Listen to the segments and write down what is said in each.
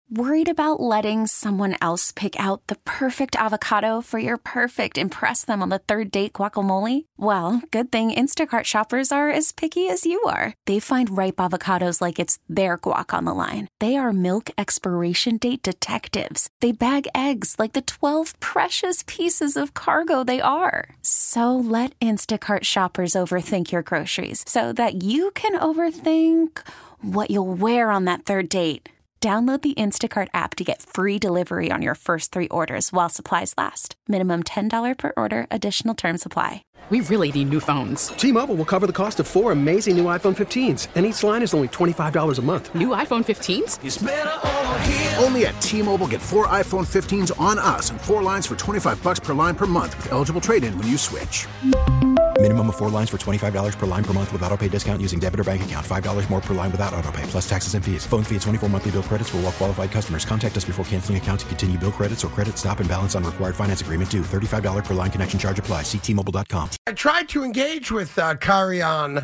Worried about letting someone else pick out the perfect avocado for your perfect impress them on the third date guacamole? Well, good thing Instacart shoppers are as picky as you are. They find ripe avocados like it's their guac on the line. They are milk expiration date detectives. They bag eggs like the 12 precious pieces of cargo they are. So let Instacart shoppers overthink your groceries so that you can overthink what you'll wear on that third date. Download the Instacart app to get free delivery on your first 3 orders while supplies last. Minimum $10 per order. Additional terms apply. We really need new phones. T-Mobile will cover the cost of 4 amazing new iPhone 15s, and each line is only $25 a month. New iPhone 15s? It's better over here. Only at T-Mobile, get 4 iPhone 15s on us and 4 lines for $25 per line per month with eligible trade-in when you switch. Minimum of 4 lines for $25 per line per month with autopay discount using debit or bank account. $5 more per line without autopay, plus taxes and fees. Phone fee at 24 monthly bill credits for well-qualified customers. Contact us before canceling account to continue bill credits or credit stop and balance on required finance agreement due. $35 per line connection charge applies. See T-Mobile.com. I tried to engage with Kyrie on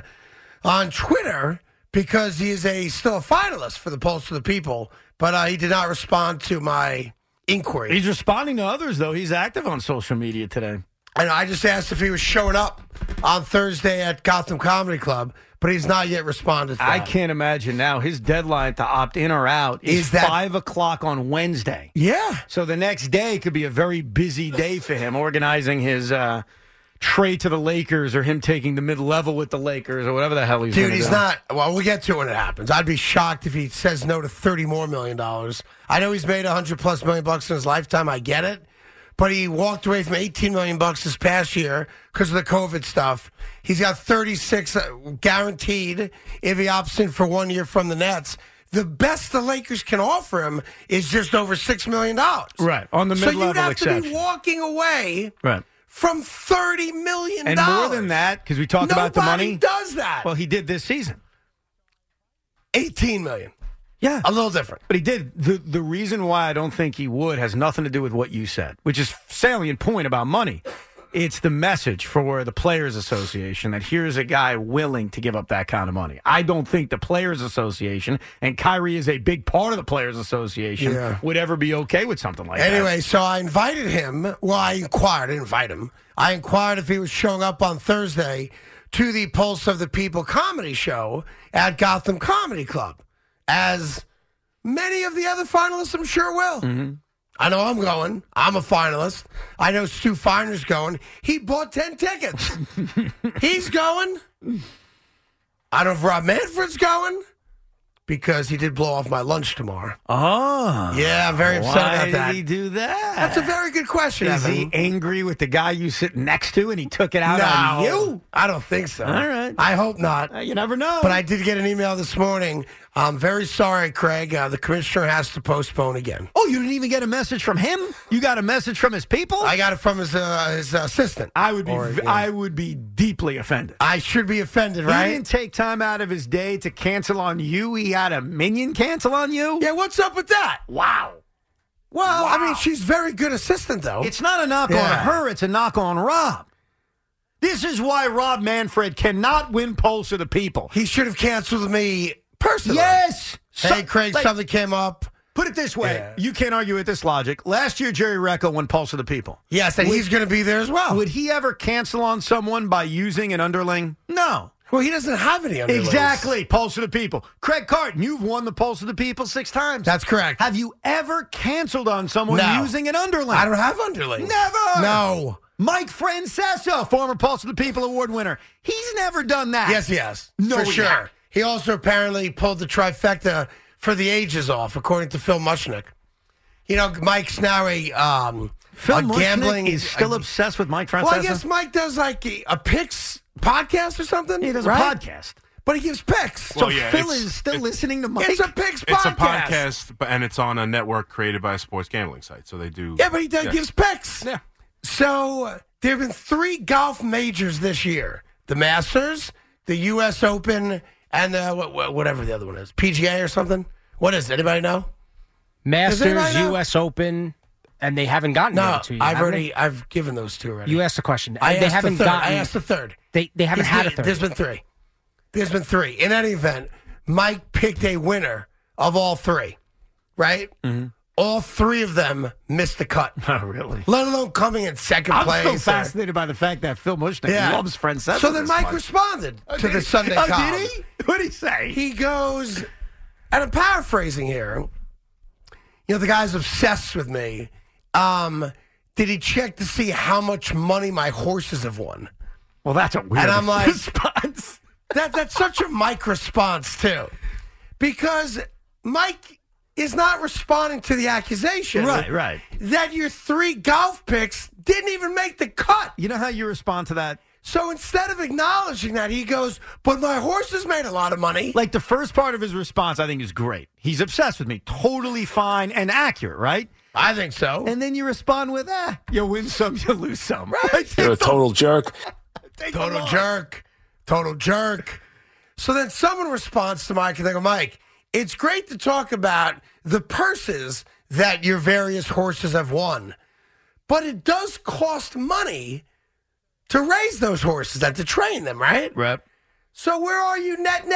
Twitter because he is still a finalist for the Pulse of the People, but he did not respond to my inquiry. He's responding to others, though. He's active on social media today. And I just asked if he was showing up on Thursday at Gotham Comedy Club, but he's not yet responded to that. I can't imagine now. His deadline to opt in or out is 5 o'clock on Wednesday. Yeah. So the next day could be a very busy day for him, organizing his trade to the Lakers or him taking the mid-level with the Lakers or whatever the hell he's doing. Dude, he's not. Well, we'll get to it when it happens. I'd be shocked if he says no to $30 more million. I know he's made $100+ million in his lifetime. I get it. But he walked away from $18 million this past year because of the COVID stuff. He's got 36 guaranteed if he opts in for 1 year from the Nets. The best the Lakers can offer him is just over $6 million. Right, on the mid-level So you'd have exception. to be walking away right. from $30 million. And more than that, because we talk about the money. Nobody does that. Well, he did this season. $18 million. Yeah. A little different. But he did. The reason why I don't think he would has nothing to do with what you said, which is salient point about money. It's the message for the Players Association that here's a guy willing to give up that kind of money. I don't think the Players Association, and Kyrie is a big part of the Players Association, would ever be okay with something like that. Anyway, so I invited him. Well, I inquired. I didn't invite him. I inquired if he was showing up on Thursday to the Pulse of the People comedy show at Gotham Comedy Club. As many of the other finalists, I'm sure will. Mm-hmm. I know I'm going. I'm a finalist. I know Stu Finer's going. He bought 10 tickets. He's going. I don't know if Rob Manfred's going because he did blow off my lunch tomorrow. Oh. Yeah, I'm very upset about that. Why did he do that? That's a very good question, Is Evan. he angry with the guy you sit next to and he took it out on you? I don't think so. All right. I hope not. You never know. But I did get an email this morning. I'm very sorry, Craig. The commissioner has to postpone again. Oh, you didn't even get a message from him? You got a message from his people? I got it from his assistant. I would be deeply offended. I should be offended, right? He didn't take time out of his day to cancel on you. He had a minion cancel on you? Yeah, what's up with that? Wow. Well, I mean, she's a very good assistant, though. It's not a knock on her. It's a knock on Rob. This is why Rob Manfred cannot win Pulse of the People. He should have canceled me personally. Yes. Hey, Craig, something came up. Put it this way. You can't argue with this logic. Last year, Jerry Recco won Pulse of the People. Yes, and he's going to be there as well. Would he ever cancel on someone by using an underling? No. Well, he doesn't have any underlings. Exactly. Pulse of the People. Craig Carton, you've won the Pulse of the People 6 times. That's correct. Have you ever canceled on someone using an underling? I don't have underlings. Never. No. Mike Francesa, former Pulse of the People Award winner. He's never done that. Yes, he has. No, for sure. He also apparently pulled the trifecta for the ages off, according to Phil Mushnick. You know, Mike's now Phil Mushnick is still obsessed with Mike Francesa? Well, I guess Mike does like a picks podcast or something. He does a podcast. But he gives picks. So Phil is still listening to Mike? It's a picks podcast. It's a podcast, and it's on a network created by a sports gambling site. So they do. Yeah, but he gives picks. Yeah. So there have been 3 golf majors this year. The Masters, the U.S. Open, and whatever the other one is. PGA or something? What is it? Anybody know? Masters, U.S. Open, and they haven't gotten there to you. I've given those 2 already. You asked the question. I asked the third. They haven't had a third. There's been 3. In any event, Mike picked a winner of all 3. right? Mm-hmm. All 3 of them missed the cut. Oh, really? Let alone coming in second place. I'm so fascinated by the fact that Phil Mushnick loves Francesa. So then Mike responded to the Sunday column. Did he? What did he say? He goes, and I'm paraphrasing here. You know, the guy's obsessed with me. Did he check to see how much money my horses have won? Well, that's a weird response. That's such a Mike response, too. Because Mike is not responding to the accusation. Right. That your 3 golf picks didn't even make the cut. You know how you respond to that? So instead of acknowledging that, he goes, but my horses made a lot of money. Like the first part of his response, I think is great. He's obsessed with me. Totally fine and accurate, right? I think so. And then you respond with, you win some, you lose some. Right? You're a total jerk. Total jerk. So then someone responds to Mike, and they go, Mike, it's great to talk about the purses that your various horses have won, but it does cost money to raise those horses and to train them, right? Right. So where are you net?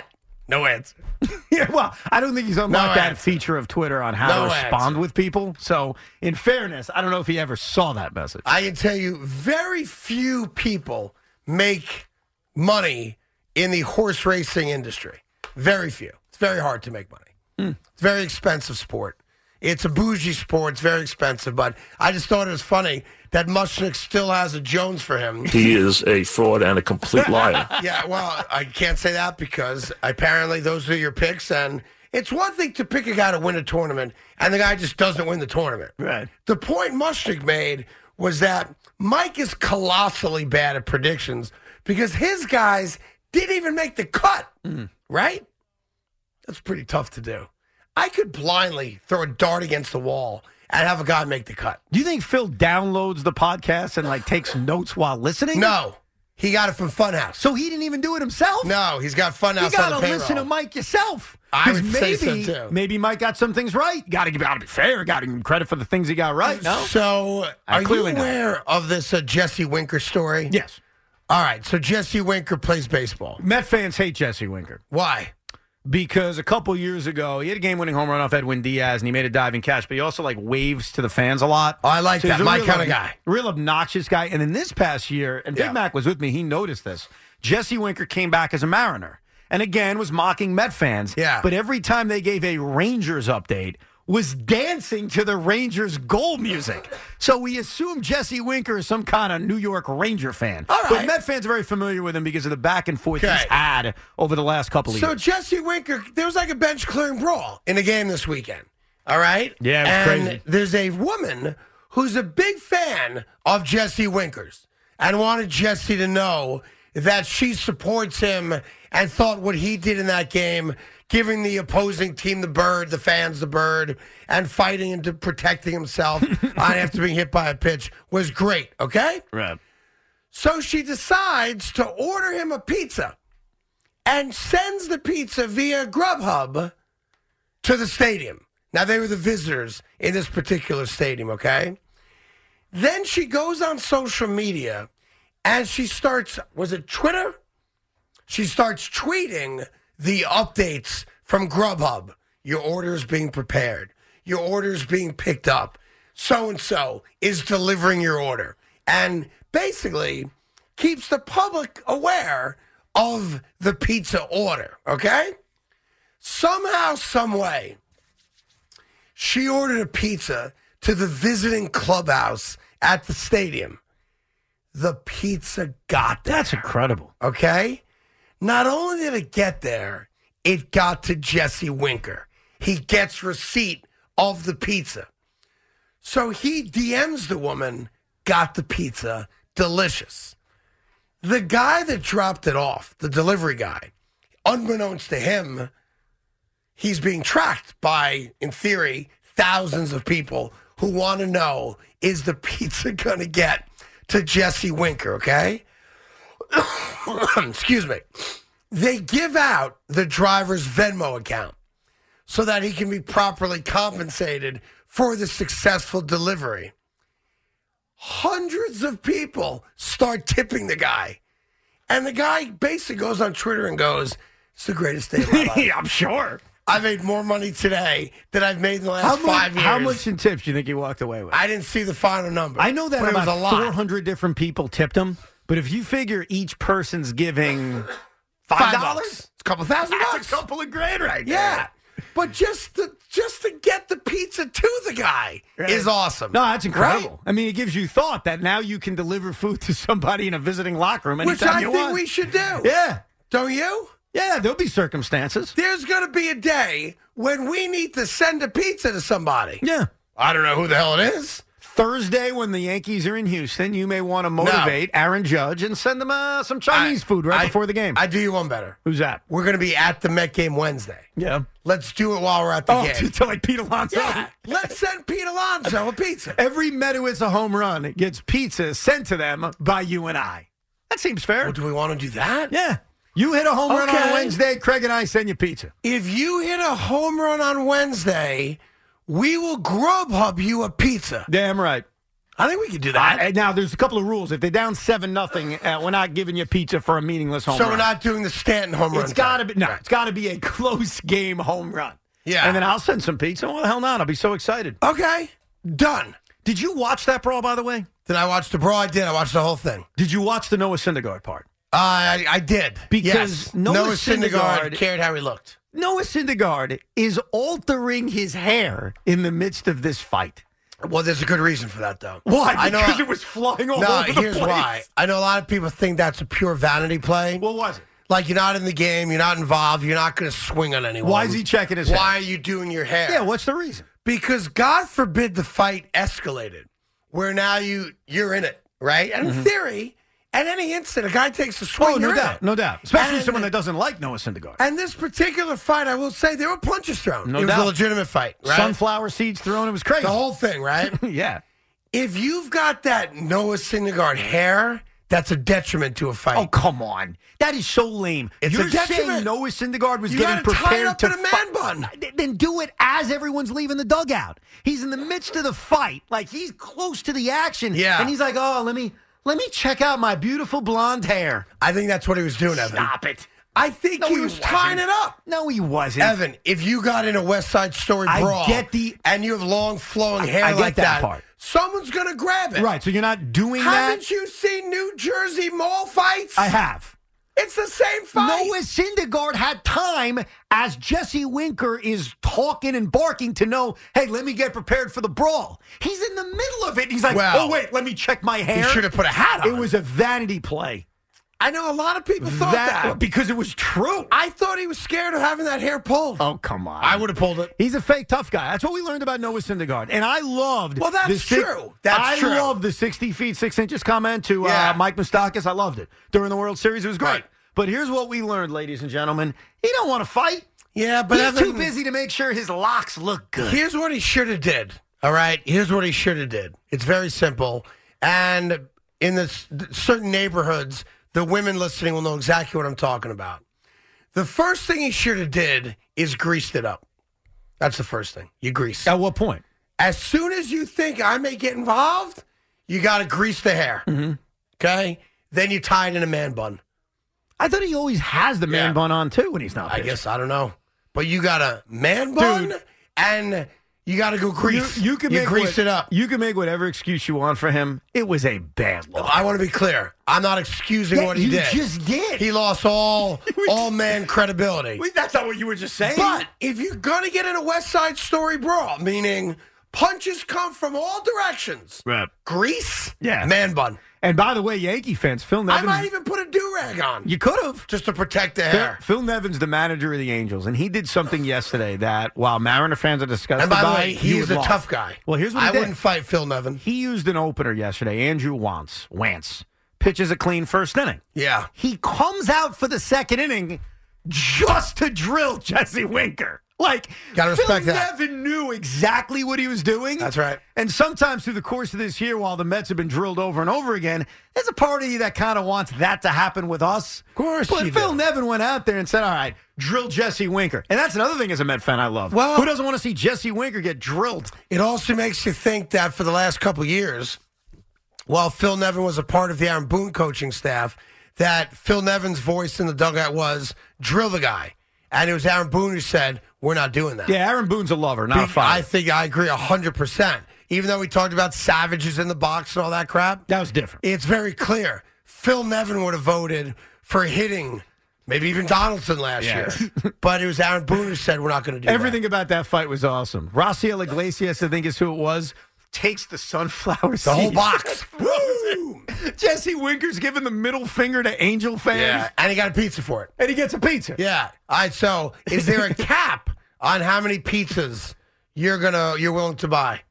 No answer. Yeah, well, I don't think he's unlocked that feature of Twitter on how to respond with people. So, in fairness, I don't know if he ever saw that message. I can tell you, very few people make money in the horse racing industry. Very few. It's very hard to make money. It's a very expensive sport. It's a bougie sport. It's very expensive. But I just thought it was funny that Mushnick still has a Jones for him. He is a fraud and a complete liar. Yeah, well, I can't say that because apparently those are your picks. And it's one thing to pick a guy to win a tournament, and the guy just doesn't win the tournament. Right. The point Mushnick made was that Mike is colossally bad at predictions because his guys didn't even make the cut, right? That's pretty tough to do. I could blindly throw a dart against the wall and have a guy make the cut. Do you think Phil downloads the podcast and takes notes while listening? No. He got it from Funhouse. So he didn't even do it himself? No, he's got Funhouse on the payroll. You got to listen to Mike yourself. I would say so, too. Maybe Mike got some things right. Got to be fair. Got to give him credit for the things he got right, no? So, are you aware of this Jesse Winker story? Yes. All right, so Jesse Winker plays baseball. Met fans hate Jesse Winker. Why? Because a couple years ago, he had a game-winning home run off Edwin Diaz, and he made a diving catch, but he also, waves to the fans a lot. Oh, I like that. My kind of guy. Real obnoxious guy. And then this past year, and Big Mac was with me, he noticed this. Jesse Winker came back as a Mariner, and again was mocking Met fans. Yeah. But every time they gave a Rangers update, was dancing to the Rangers goal music. So we assume Jesse Winker is some kind of New York Ranger fan. All right. But Met fans are very familiar with him because of the back and forth he's had over the last couple of years. So Jesse Winker, there was a bench clearing brawl in a game this weekend. All right? Yeah, it was crazy. There's a woman who's a big fan of Jesse Winker's and wanted Jesse to know that she supports him and thought what he did in that game, giving the opposing team the bird, the fans the bird, and fighting and protecting himself after being hit by a pitch was great, okay? Right. So she decides to order him a pizza and sends the pizza via Grubhub to the stadium. Now, they were the visitors in this particular stadium, okay? Then she goes on social media and she starts, was it Twitter? She starts tweeting the updates from Grubhub. Your order is being prepared. Your order is being picked up. So-and-so is delivering your order. And basically keeps the public aware of the pizza order, okay? Somehow, some way, she ordered a pizza to the visiting clubhouse at the stadium. The pizza got there. That's incredible. Okay? Not only did it get there, it got to Jesse Winker. He gets receipt of the pizza. So he DMs the woman, got the pizza, delicious. The guy that dropped it off, the delivery guy, unbeknownst to him, he's being tracked by, in theory, thousands of people who want to know, is the pizza going to get to Jesse Winker, okay? Excuse me. They give out the driver's Venmo account so that he can be properly compensated for the successful delivery. Hundreds of people start tipping the guy. And the guy basically goes on Twitter and goes, it's the greatest day of my life. Yeah, I'm sure. I made more money today than I've made in the last 5 years. How much in tips do you think you walked away with? I didn't see the final number. I know that but about it was a lot. 400 different people tipped him, but if you figure each person's giving $5, It's a couple $1,000. that's a couple of grand right there. Yeah. But just to get the pizza to the guy is awesome. No, that's incredible. Right? I mean, it gives you thought that now you can deliver food to somebody in a visiting locker room anytime Which I you think want. we should do. Yeah. Don't you? Yeah, there'll be circumstances. There's going to be a day when we need to send a pizza to somebody. Yeah. I don't know who the hell it is. Thursday, when the Yankees are in Houston, you may want to motivate Aaron Judge and send them some Chinese food before the game. I do you one better. Who's that? We're going to be at the Met game Wednesday. Yeah. Let's do it while we're at the game. To like Pete Alonso. Yeah. Let's send Pete Alonso a pizza. Every Met who hits a home run gets pizza sent to them by you and I. That seems fair. Well, do we want to do that? Yeah. You hit a home run on Wednesday, Craig and I send you pizza. If you hit a home run on Wednesday, we will Grubhub you a pizza. Damn right. I think we could do that. Now, there's a couple of rules. If they're down 7-0, we're not giving you pizza for a meaningless home run. So we're not doing the Stanton home run. It's got to be It's got to be a close game home run. Yeah. And then I'll send some pizza. Well, the hell not. I'll be so excited. Okay. Done. Did you watch that brawl, by the way? Did I watch the brawl? I did. I watched the whole thing. Did you watch the Noah Syndergaard part? I did. Because yes. Noah Syndergaard cared how he looked. Noah Syndergaard is altering his hair in the midst of this fight. Well, there's a good reason for that, though. Why? Because it was flying all over the place. No, here's why. I know a lot of people think that's a pure vanity play. What was it? Like, you're not in the game, you're not involved, you're not going to swing on anyone. Why is he checking his hair? Why are you doing your hair? Yeah, what's the reason? Because God forbid the fight escalated, where now you're in it, right? And in theory, at any instant, a guy takes a swing. Oh, no doubt, no doubt. Especially someone that doesn't like Noah Syndergaard. And this particular fight, I will say, there were punches thrown. No it was doubt. a legitimate fight, right? Sunflower seeds thrown. It was crazy. The whole thing, right? Yeah. If you've got that Noah Syndergaard hair, that's a detriment to a fight. Oh, come on. That is so lame. It's You're a detriment. saying Noah Syndergaard was You getting gotta tie it prepared up to in a man bun. Then do it as everyone's leaving the dugout. He's in the midst of the fight. Like, he's close to the action. Yeah. And he's like, oh, let me check out my beautiful blonde hair. I think that's what he was doing, Evan. Stop it. I think he was tying it up. No, he wasn't. Evan, if you got in a West Side Story brawl and you have long flowing hair I get like that part. someone's going to grab it. Right, so you're not doing Haven't you seen New Jersey Mall fights? I have. It's the same fight. Noah Syndergaard had time as Jesse Winker is talking and barking to know, hey, let me get prepared for the brawl. He's in the middle of it. He's like, oh, wait, let me check my hair. He should have put a hat on. It was a vanity play. I know a lot of people thought that. Because it was true. I thought he was scared of having that hair pulled. Oh, come on. I would have pulled it. He's a fake tough guy. That's what we learned about Noah Syndergaard. And I loved Well, that's true. I loved the 60 feet, 6 inches comment to Mike Moustakas. I loved it. During the World Series, it was great. Right. But here's what we learned, ladies and gentlemen. He don't want to fight. Yeah, but he's too busy to make sure his locks look good. Here's what he should have did. All right? Here's what he should have did. It's very simple. And in certain neighborhoods, the women listening will know exactly what I'm talking about. The first thing he should have did is greased it up. That's the first thing. You grease. At what point? As soon as you think I may get involved, you got to grease the hair. Mm-hmm. Okay? Then you tie it in a man bun. I thought he always has the man bun on, too, when he's not pitching. I guess, I don't know. But you got a man bun, and you got to go grease. You grease it up. You can make whatever excuse you want for him. It was a bad look. I want to be clear. I'm not excusing what he did. You just did. He lost all man credibility. Wait, that's not what you were just saying. But if you're going to get in a West Side Story brawl, meaning punches come from all directions, right. Grease, yeah, man bun. And by the way, Yankee fans, Phil Nevins. I might even put a do-rag on. You could have. Just to protect the hair. Phil Nevins, the manager of the Angels, and he did something yesterday that, while Mariner fans are disgusted and by the by, way, he is a tough guy. Well, here's what he I did. wouldn't fight Phil Nevin. He used an opener yesterday. Andrew Wantz pitches a clean first inning. Yeah. He comes out for the second inning just to drill Jesse Winker. Like, gotta respect Phil that. Nevin knew exactly what he was doing. That's right. And sometimes through the course of this year, while the Mets have been drilled over and over again, there's a part of you that kind of wants that to happen with us. Of course But you Phil do. Nevin went out there and said, all right, drill Jesse Winker. And that's another thing as a Met fan I love. Well, who doesn't want to see Jesse Winker get drilled? It also makes you think that for the last couple of years, while Phil Nevin was a part of the Aaron Boone coaching staff, that Phil Nevin's voice in the dugout was, drill the guy. And it was Aaron Boone who said, we're not doing that. Yeah, Aaron Boone's a lover, not a fighter. I think I agree 100%. Even though we talked about savages in the box and all that crap. That was different. It's very clear. Phil Nevin would have voted for hitting maybe even Donaldson last year. But it was Aaron Boone who said we're not going to do Everything about that fight was awesome. Raciel Iglesias, I think is who it was, takes the sunflower seed. The whole box. Woo! Jesse Winker's giving the middle finger to Angel fans. Yeah, and he got a pizza for it. And he gets a pizza. Yeah. All right, so is there a cap on how many pizzas you're willing to buy?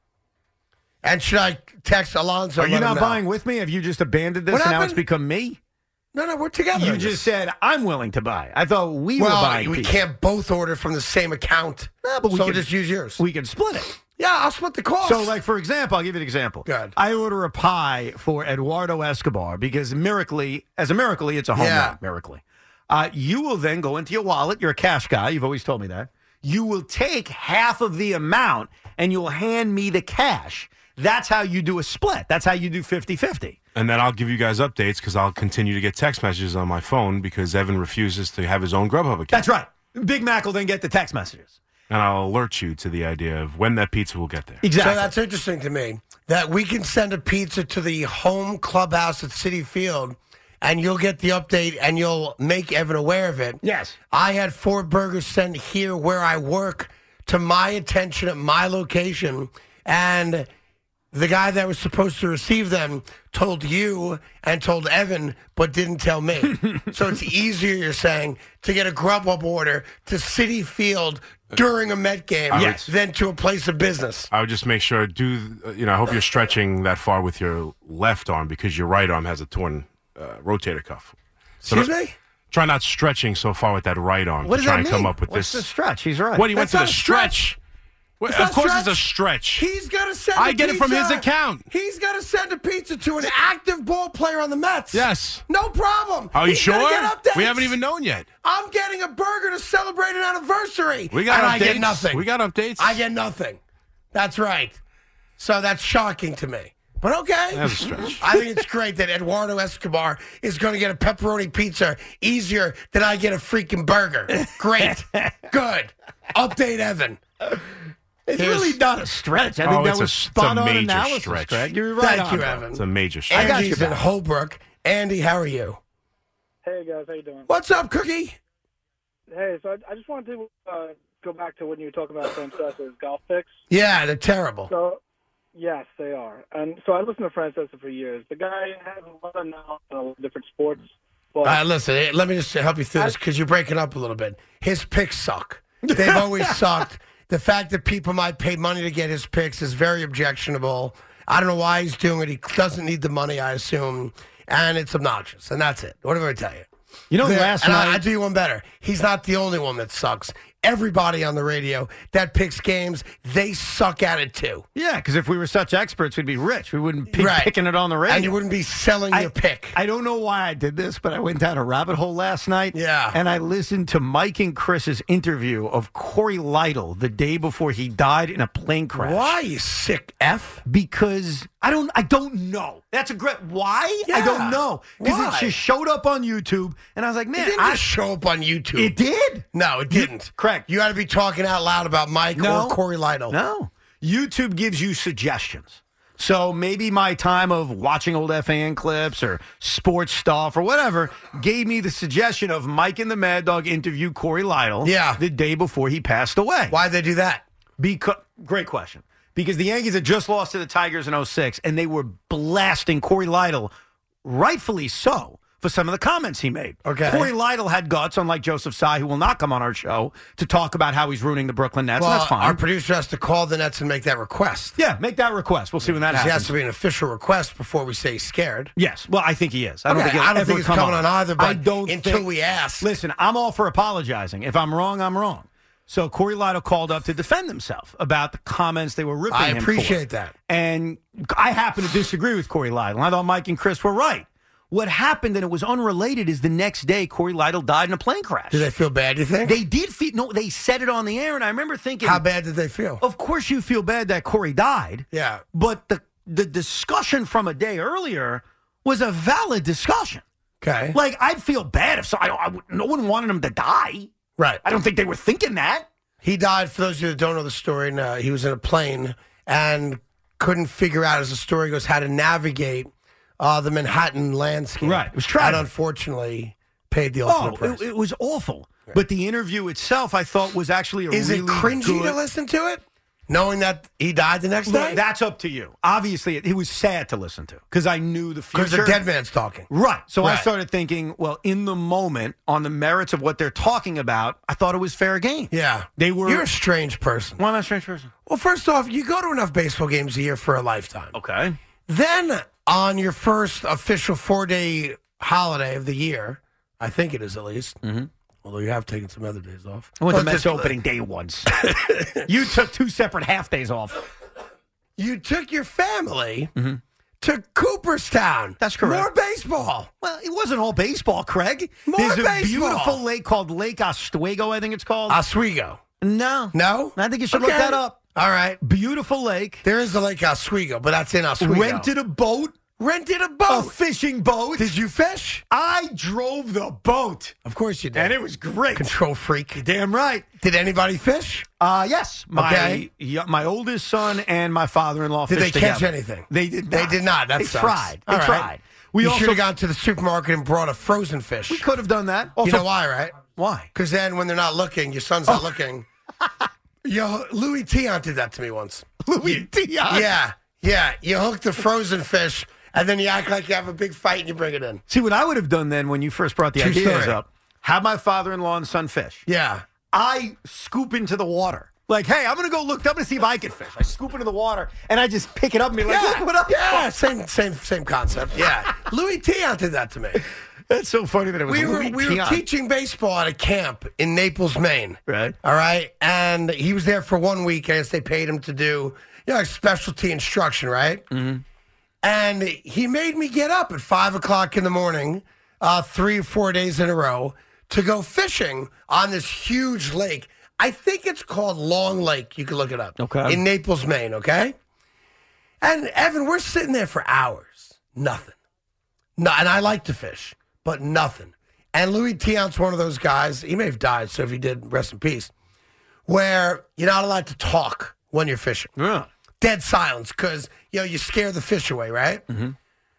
And should I text Alonzo? Are you not buying with me? Have you just abandoned this and now it's become me? No, we're together. You just said, I'm willing to buy. I thought we were buying we pizza. can't both order from the same account. No, but we'll just use yours. We can split it. Yeah, I'll split the cost. So, like, for example, I'll give you an example. Good. I order a pie for Eduardo Escobar because, it's a miracle, it's a home run. Miracle. You will then go into your wallet. You're a cash guy. You've always told me that. You will take half of the amount and you'll hand me the cash. That's how you do a split. That's how you do 50-50. And then I'll give you guys updates because I'll continue to get text messages on my phone because Evan refuses to have his own Grubhub account. That's right. Big Mac will then get the text messages. And I'll alert you to the idea of when that pizza will get there. Exactly. So that's interesting to me, that we can send a pizza to the home clubhouse at Citi Field, and you'll get the update, and you'll make Evan aware of it. Yes. I had 4 burgers sent here where I work to my attention at my location, and the guy that was supposed to receive them told you and told Evan, but didn't tell me. So it's easier, you're saying, to get a Grubhub order to Citi Field during a Met game than to a place of business. I would just make sure, I hope you're stretching that far with your left arm because your right arm has a torn rotator cuff. So Excuse me? Try not stretching so far with that right arm What to does try that and mean? come up with What's this. the stretch? He's right. What, he went That's to the not a stretch. stretch? Well, It's of not course stretch. it's a stretch. He's got to send I a get it from pizza. his account. He's got to send a pizza to an active ball player on the Mets. Yes. No problem. Are you He's sure? gonna get updates. We haven't even known yet. I'm getting a burger to celebrate an anniversary. We got and updates. I get nothing. We got updates. I get nothing. That's right. So that's shocking to me. But okay. That's a stretch. I think it's great that Eduardo Escobar is going to get a pepperoni pizza easier than I get a freaking burger. Great. Good. Update Evan. It's really not a stretch. I think that was spot on major analysis, stretch. Greg. You're right. Thank you, Evan. It's a major stretch. Andy's in Holbrook. Andy, how are you? Hey, guys. How you doing? What's up, Cookie? Hey, so I just wanted to go back to when you were talking about Francesa's golf picks. Yeah, they're terrible. So, yes, they are. And so I listened to Francesa for years. The guy has a lot of knowledge on different sports. But Listen, let me just help you through this because you're breaking up a little bit. His picks suck. They've always sucked. The fact that people might pay money to get his picks is very objectionable. I don't know why he's doing it. He doesn't need the money, I assume. And it's obnoxious. And that's it. What did I tell you? You know, last night... I do you one better. He's not the only one that sucks. Everybody on the radio that picks games, they suck at it too. Yeah, because if we were such experts, we'd be rich. We wouldn't be picking it on the radio. And you wouldn't be selling your pick. I don't know why I did this, but I went down a rabbit hole last night. Yeah. And I listened to Mike and Chris's interview of Corey Lytle the day before he died in a plane crash. Why, you sick F? Because I don't know. That's a great... Why? Yeah. I don't know. Because Why? it just showed up on YouTube, and I was like, man... It didn't just show up on YouTube. It did? No, it didn't. Correct. You got to be talking out loud about Mike or Corey Lytle. No. YouTube gives you suggestions. So maybe my time of watching old FAN clips or sports stuff or whatever gave me the suggestion of Mike and the Mad Dog interview Corey Lytle the day before he passed away. Why'd they do that? Great question. Because the Yankees had just lost to the Tigers in 2006, and they were blasting Corey Lytle, rightfully so, for some of the comments he made. Okay. Corey Lytle had guts, unlike Joseph Tsai, who will not come on our show, to talk about how he's ruining the Brooklyn Nets, Well, and that's fine. our producer has to call the Nets and make that request. Yeah, make that request. We'll see when that It happens. has to be an official request before we say he's scared. Yes. Well, I think he is. I don't Okay, think he'll I don't ever think it's come coming on either, but I don't until think- we ask. Listen, I'm all for apologizing. If I'm wrong, I'm wrong. So Corey Lytle called up to defend himself about the comments they were ripping I him appreciate for. that. And I happen to disagree with Corey Lytle. I thought Mike and Chris were right. What happened, and it was unrelated, is the next day Corey Lytle died in a plane crash. Did they feel bad, you think? They did feel... No, they said it on the air, and I remember thinking... How bad did they feel? Of course you feel bad that Corey died. Yeah. But the discussion from a day earlier was a valid discussion. Okay. Like, I'd feel bad if no one wanted him to die. Right. I don't think they were thinking that. He died, for those of you that don't know the story, and, he was in a plane and couldn't figure out, as the story goes, how to navigate the Manhattan landscape. Right. It was tragic. And unfortunately paid the ultimate price. It was awful. Right. But the interview itself, I thought, was actually Is it cringy to listen to it? Knowing that he died the next day? That's up to you. Obviously, it was sad to listen to because I knew the future. Because the dead man's talking. Right. So I started thinking, well, in the moment, on the merits of what they're talking about, I thought it was fair game. Yeah. You're a strange person. Why am I a strange person? Well, first off, you go to enough baseball games a year for a lifetime. Okay. Then, on your first official 4-day holiday of the year, I think it is at least, although you have taken some other days off. I went to Mets opening day once. You took 2 separate half days off. You took your family to Cooperstown. That's correct. More baseball. Well, it wasn't all baseball, Craig. There's a beautiful lake called Lake Oswego, I think it's called. Oswego. No. No? I think you should look that up. All right. Beautiful lake. There is a Lake Oswego, but that's in Oswego. Rented a boat. A fishing boat. Did you fish? I drove the boat. Of course you did. And it was great. Control freak. You're damn right. Did anybody fish? Yes. My oldest son and my father-in-law fished together. Did they catch together. anything? They did not. They did not. That they sucks. tried. They All right. tried. You should have gone to the supermarket and brought a frozen fish. We could have done that. Also, you know why, right? Why? Because then when they're not looking, your son's not looking. Louis Tion did that to me once. Louis Tion? Yeah. You hook the frozen fish, and then you act like you have a big fight and you bring it in. See, what I would have done then when you first brought the ideas up, have my father-in-law and son fish. Yeah. I scoop into the water. Like, hey, I'm going to go look. I'm going to see if I can fish. I scoop into the water, and I just pick it up and be like, look what up. Yeah, same concept. Yeah. Louis Tion did that to me. That's so funny that it was we were teaching baseball at a camp in Naples, Maine. Right. All right. And he was there for 1 week. I guess they paid him to do, like specialty instruction, right? Mm-hmm. And he made me get up at 5 o'clock in the morning, 3 or 4 days in a row, to go fishing on this huge lake. I think it's called Long Lake. You can look it up. Okay. In Naples, Maine, okay? And, Evan, we're sitting there for hours. Nothing. No, and I like to fish, but nothing. And Louis Tion's one of those guys. He may have died, so if he did, rest in peace. Where you're not allowed to talk when you're fishing. Yeah. Dead silence, because, you scare the fish away, right? Mm-hmm.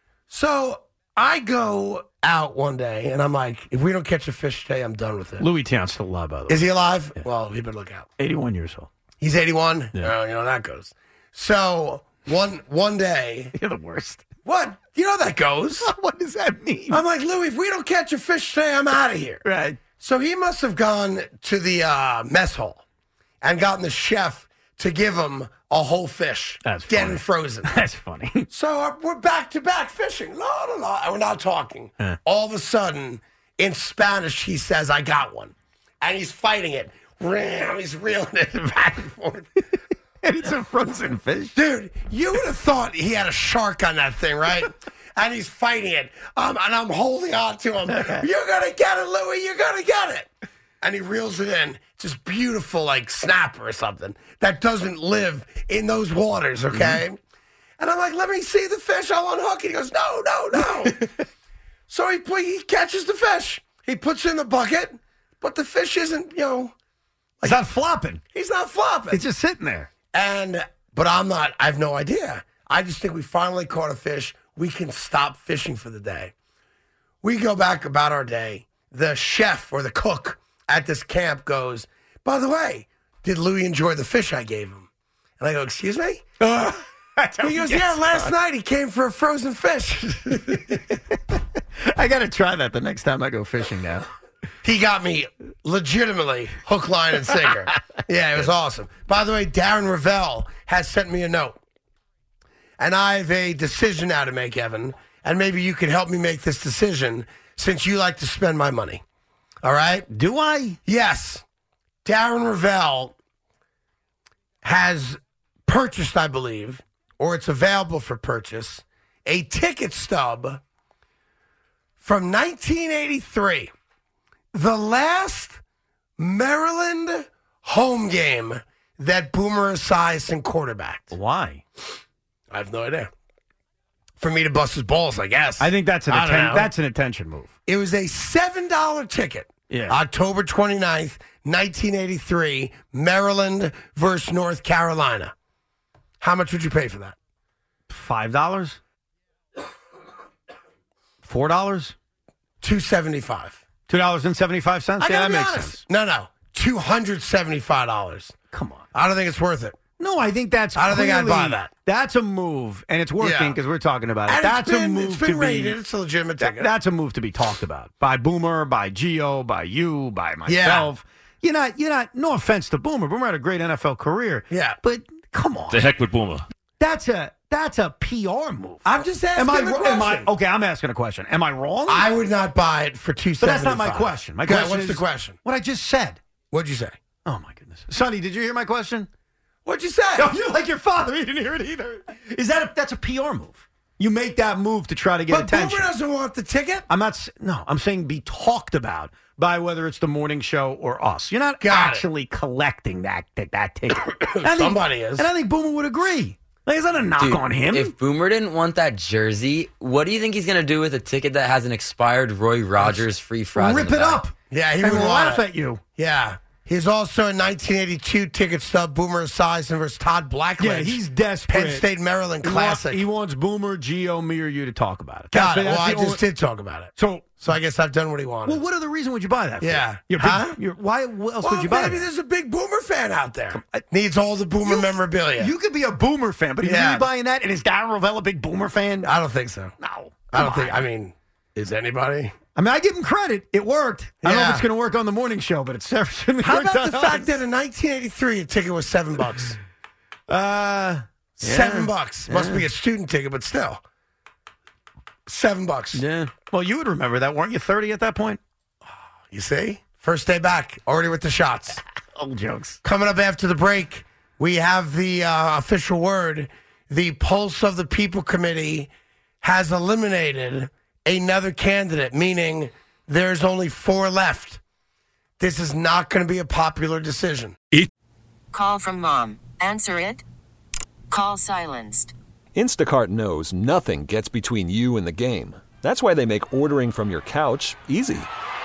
So I go out one day, and I'm like, if we don't catch a fish today, I'm done with it. Louis Tion's still alive, by the way. Is he alive? Yeah. Well, he better look out. 81 years old. He's 81? Yeah. Oh, you know how that goes. So one day. You're the worst. What? You know how that goes. What does that mean? I'm like, Louis, if we don't catch a fish today, I'm out of here. Right. So he must have gone to the mess hall and gotten the chef to give him a whole fish. That's dead funny. and frozen. That's funny. So we're back to back fishing. No. We're not talking. All of a sudden, in Spanish, he says, I got one. And he's fighting it. He's reeling it back and forth. And it's a frozen fish. Dude, you would have thought he had a shark on that thing, right? And he's fighting it. And I'm holding on to him. You're going to get it, Louis. You're going to get it. And he reels it in. It's this beautiful, like, snapper or something that doesn't live in those waters, okay? Mm-hmm. And I'm like, let me see the fish. I'll unhook it. He goes, no. So he catches the fish. He puts it in the bucket, but the fish isn't, He's not flopping. He's not flopping. It's just sitting there. But I'm not, I have no idea. I just think we finally caught a fish. We can stop fishing for the day. We go back about our day. The chef or the cook at this camp goes, by the way, did Louis enjoy the fish I gave him? And I go, excuse me? He goes, yeah, last night he came for a frozen fish. I got to try that the next time I go fishing now. He got me legitimately hook, line, and sinker. Yeah, it was awesome. By the way, Darren Ravel has sent me a note. And I have a decision now to make, Evan. And maybe you could help me make this decision since you like to spend my money. All right? Do I? Yes. Darren Ravel has purchased, I believe, or it's available for purchase, a ticket stub from 1983. The last Maryland home game that Boomer Esiason quarterbacked. Why? I have no idea. For me to bust his balls, I guess. I think that's an attention move. It was a $7 ticket Yeah. October 29th, 1983, Maryland versus North Carolina. How much would you pay for that? $5? $4? $2.75. $2.75? Yeah, that makes sense. No. $275. Come on. I don't think it's worth it. No, I think that's I don't think I'd buy that. That's a move, and it's working because we're talking about it. And That's a move it's been to rated. be. It's a legitimate ticket. That's a move to be talked about by Boomer, by Gio, by you, by myself. Yeah. You're not. No offense to Boomer. Boomer had a great NFL career. Yeah, but come on. The heck with Boomer. That's a PR move. I'm just asking a question. Okay, I'm asking a question. Am I wrong? I would not buy it for $2.75. But that's not my question. My question what's is the question? What I just said. What'd you say? Oh my goodness, Sonny, did you hear my question? What'd you say? No, you're like your father. He didn't hear it either. That's a PR move. You make that move to try to get attention. Boomer doesn't want the ticket. I'm saying be talked about by whether it's the morning show or us. You're not actually collecting that ticket. Somebody is. And I think Boomer would agree. Like, is that a knock on him? If Boomer didn't want that jersey, what do you think he's going to do with a ticket that has an expired Roy Rogers free fries? Rip it up. Yeah, he would laugh at you. Yeah. He's also a 1982 ticket stub, Boomer Esiason versus Todd Blackledge. Yeah, he's desperate. Penn State, Maryland Classic. He wants Boomer, Gio, me, or you to talk about it. Got it. Well, I just did talk about it. So I guess I've done what he wanted. Well, what other reason would you buy that for? Yeah. Why else would you buy that? Maybe there's a big Boomer fan out there. Needs all the Boomer memorabilia. You could be a Boomer fan, but are you really buying that? And is Darren Rovell a big Boomer fan? I don't think so. No. Is anybody? I give him credit. It worked. I don't know if it's going to work on the morning show, but it's certainly How worked about on the fact that in 1983 a ticket was $7? $7. Yeah. Must be a student ticket, but still. $7. Yeah. Well, you would remember that, weren't you 30 at that point? You see? First day back, already with the shots. Old jokes. Coming up after the break, we have the official word. The Pulse of the People Committee has eliminated another candidate, meaning there's only 4 left. This is not going to be a popular decision. Call from mom. Answer it. Call silenced. Instacart knows nothing gets between you and the game. That's why they make ordering from your couch easy.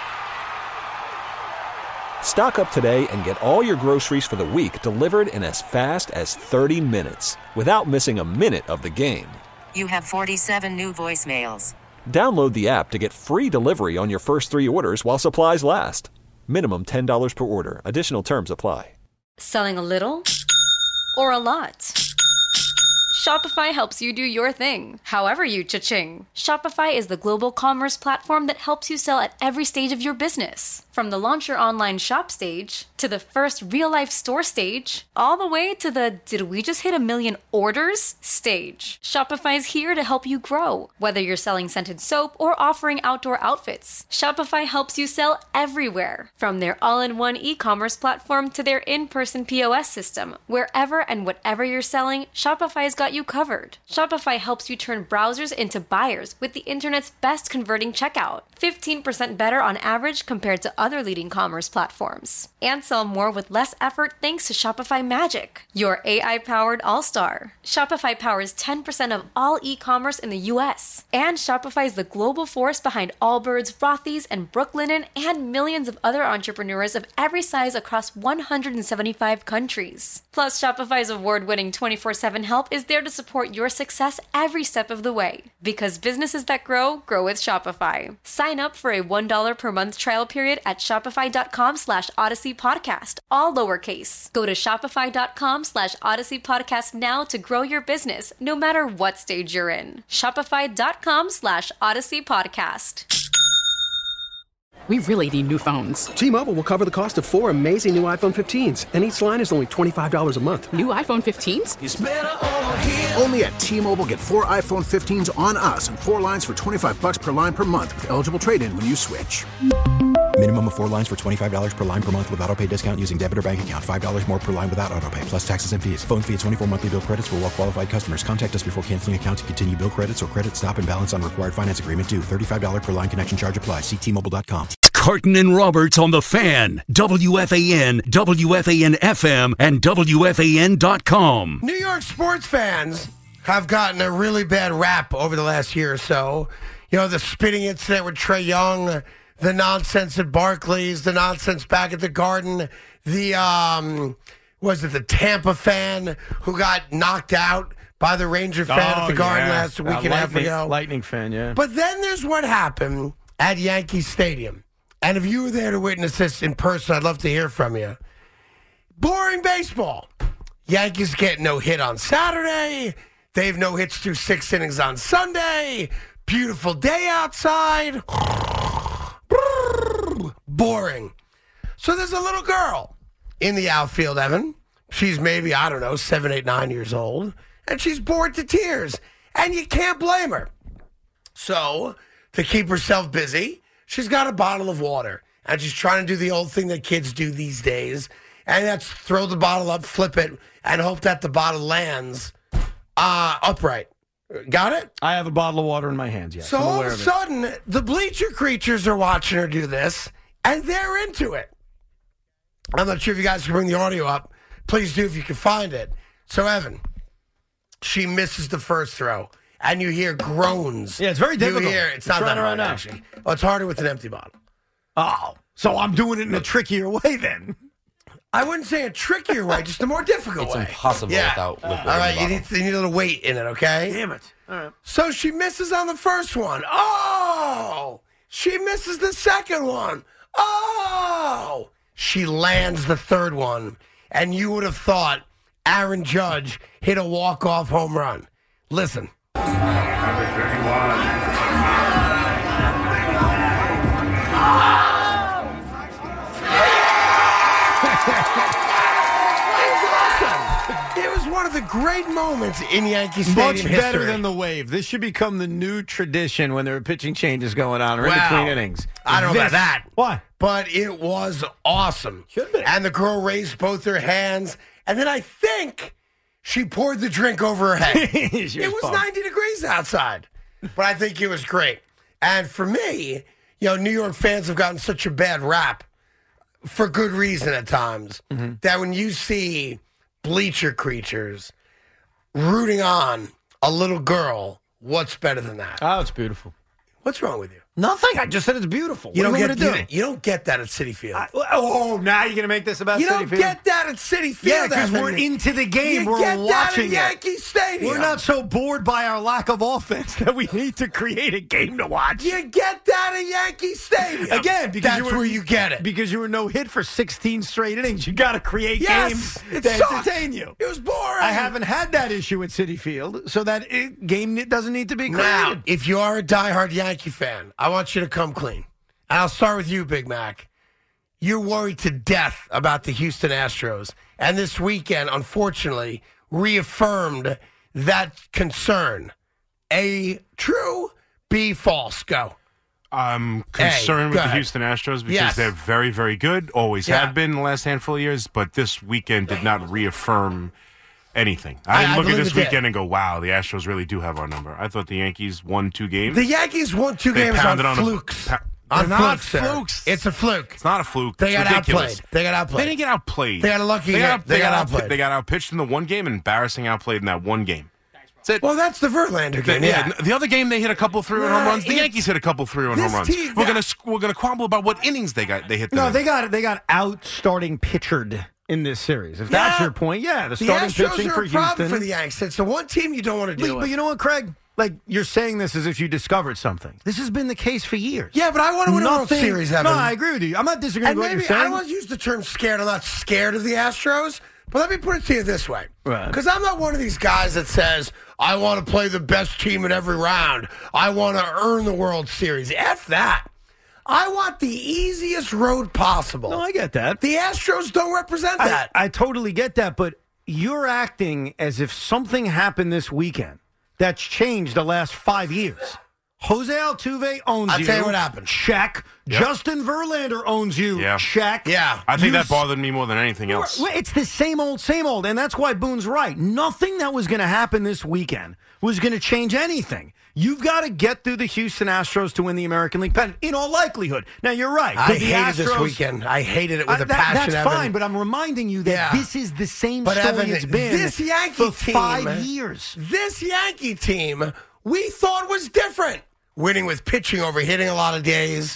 Stock up today and get all your groceries for the week delivered in as fast as 30 minutes without missing a minute of the game. You have 47 new voicemails. Download the app to get free delivery on your first 3 orders while supplies last. Minimum $10 per order. Additional terms apply. Selling a little or a lot? Shopify helps you do your thing, however you cha-ching. Shopify is the global commerce platform that helps you sell at every stage of your business. From the launch your online shop stage, to the first real-life store stage, all the way to the did we just hit 1 million orders stage. Shopify's here to help you grow. Whether you're selling scented soap or offering outdoor outfits, Shopify helps you sell everywhere. From their all-in-one e-commerce platform to their in-person POS system. Wherever and whatever you're selling, Shopify's got you covered. Shopify helps you turn browsers into buyers with the internet's best converting checkout. 15% better on average compared to other leading commerce platforms. And sell more with less effort thanks to Shopify Magic, your AI-powered all-star. Shopify powers 10% of all e-commerce in the U.S. And Shopify is the global force behind Allbirds, Rothy's, and Brooklinen, and millions of other entrepreneurs of every size across 175 countries. Plus, Shopify's award-winning 24/7 help is there to support your success every step of the way. Because businesses that grow with Shopify. Sign up for a $1 per month trial period at shopify.com/Odyssey Podcast, all lowercase. Go to shopify.com/Odyssey Podcast now to grow your business, no matter what stage you're in. Shopify.com/Odyssey Podcast. We really need new phones. T-Mobile will cover the cost of 4 amazing new iPhone 15s, and each line is only $25 a month. New iPhone 15s? It's better over here. Only at T-Mobile, get 4 iPhone 15s on us and 4 lines for $25 per line per month with eligible trade-in when you switch. Minimum of 4 lines for $25 per line per month with autopay discount using debit or bank account. $5 more per line without autopay, plus taxes and fees. Phone fee at 24 monthly bill credits for well-qualified customers. Contact us before canceling account to continue bill credits or credit stop and balance on required finance agreement due. $35 per line connection charge applies. See T-Mobile.com. Carton and Roberts on The Fan, WFAN, WFAN-FM, and WFAN.com. New York sports fans have gotten a really bad rap over the last year or so. You know, the spitting incident with Trae Young, the nonsense at Barclays, the nonsense back at the Garden, the Tampa fan who got knocked out by the Ranger fan at the Garden last week and a half ago. Lightning fan, yeah. But then there's what happened at Yankee Stadium. And if you were there to witness this in person, I'd love to hear from you. Boring baseball. Yankees get no hit on Saturday. They have no hits through 6 innings on Sunday. Beautiful day outside. Boring. So there's a little girl in the outfield, Evan. She's maybe, 7, 8, 9 years old. And she's bored to tears. And you can't blame her. So, to keep herself busy, she's got a bottle of water. And she's trying to do the old thing that kids do these days. And that's throw the bottle up, flip it, and hope that the bottle lands upright. Got it? I have a bottle of water in my hands, yes. So all of a sudden, the bleacher creatures are watching her do this, and they're into it. I'm not sure if you guys can bring the audio up. Please do if you can find it. So, Evan, she misses the first throw, and you hear groans. Yeah, it's very difficult. It's not that hard, actually. Oh, it's harder with an empty bottle. Oh, so I'm doing it in a trickier way then. I wouldn't say a trickier way, just a more difficult way. It's impossible without liquid. All right, you need a little weight in it, okay? Damn it. All right. So she misses on the first one. Oh! She misses the second one. Oh! She lands the third one. And you would have thought Aaron Judge hit a walk-off home run. Listen. Number 31. It was one of the great moments in Yankee Stadium history. Much better than the wave. This should become the new tradition when there are pitching changes going on or in between innings. I don't know about that. Why? But it was awesome. Should be. And the girl raised both her hands, and then I think she poured the drink over her head. It was 90 degrees outside, but I think it was great. And for me, New York fans have gotten such a bad rap for good reason at times that when you see bleacher creatures rooting on a little girl, what's better than that? Oh, it's beautiful. What's wrong with you? Nothing. I just said it's beautiful. You don't get that at Citi Field. Now you're going to make this about Citi Field? You don't get that at Citi Field. Yeah, because we're into the game. We're get watching that at Yankee Stadium. We're not so bored by our lack of offense that we need to create a game to watch. You get that at Yankee Stadium. Again, because that's where you get it. Because you were no hit for 16 straight innings. You got to create games that entertain you. It was boring. I haven't had that issue at Citi Field, so that game doesn't need to be created. Now, if you are a diehard Yankee fan, I want you to come clean. And I'll start with you, Big Mac. You're worried to death about the Houston Astros. And this weekend, unfortunately, reaffirmed that concern. A, true, B, false. Go. I'm concerned with the Houston Astros because they're very, very good. Always have been the last handful of years. But this weekend did not reaffirm anything. I didn't look at this weekend and go, wow, the Astros really do have our number. I thought the Yankees won 2 games. The Yankees won 2 games on flukes. They're not flukes. It's a fluke. It's not a fluke. They got ridiculous. outplayed. They didn't get outplayed. They got a lucky hit. They got outplayed. They got outpitched in the one game and embarrassing outplayed in that one game. That's it. Well, that's the Verlander game. The other game they hit a couple 3-run home runs. The Yankees hit a couple 3-run home runs. We're gonna quibble about what innings they hit. They got out starting pitchered in this series. If that's your point, the starting pitching for Houston. The Astros are a problem for the Yankees. It's the one team you don't want to deal with. But you know what, Craig? Like, you're saying this as if you discovered something. This has been the case for years. Yeah, but I want to win a World Series, Evan. No, I agree with you. I'm not disagreeing with what you're saying. I don't want to use the term scared. I'm not scared of the Astros. But let me put it to you this way. Because I'm not one of these guys that says, I want to play the best team in every round. I want to earn the World Series. F that. I want the easiest road possible. No, I get that. The Astros don't represent that. I totally get that, but you're acting as if something happened this weekend that's changed the last 5 years. Jose Altuve owns you. I'll tell you what happened. Check. Yep. Justin Verlander owns you. Yeah. Check. Yeah. I think that bothered me more than anything else. It's the same old. And that's why Boone's right. Nothing that was going to happen this weekend was going to change anything. You've got to get through the Houston Astros to win the American League pennant, in all likelihood. Now, you're right. I hated this weekend. I hated it with a passion. That's fine, but I'm reminding you that this is the same story it's been this Yankee for team, 5 years. This Yankee team we thought was different. Winning with pitching over hitting a lot of days,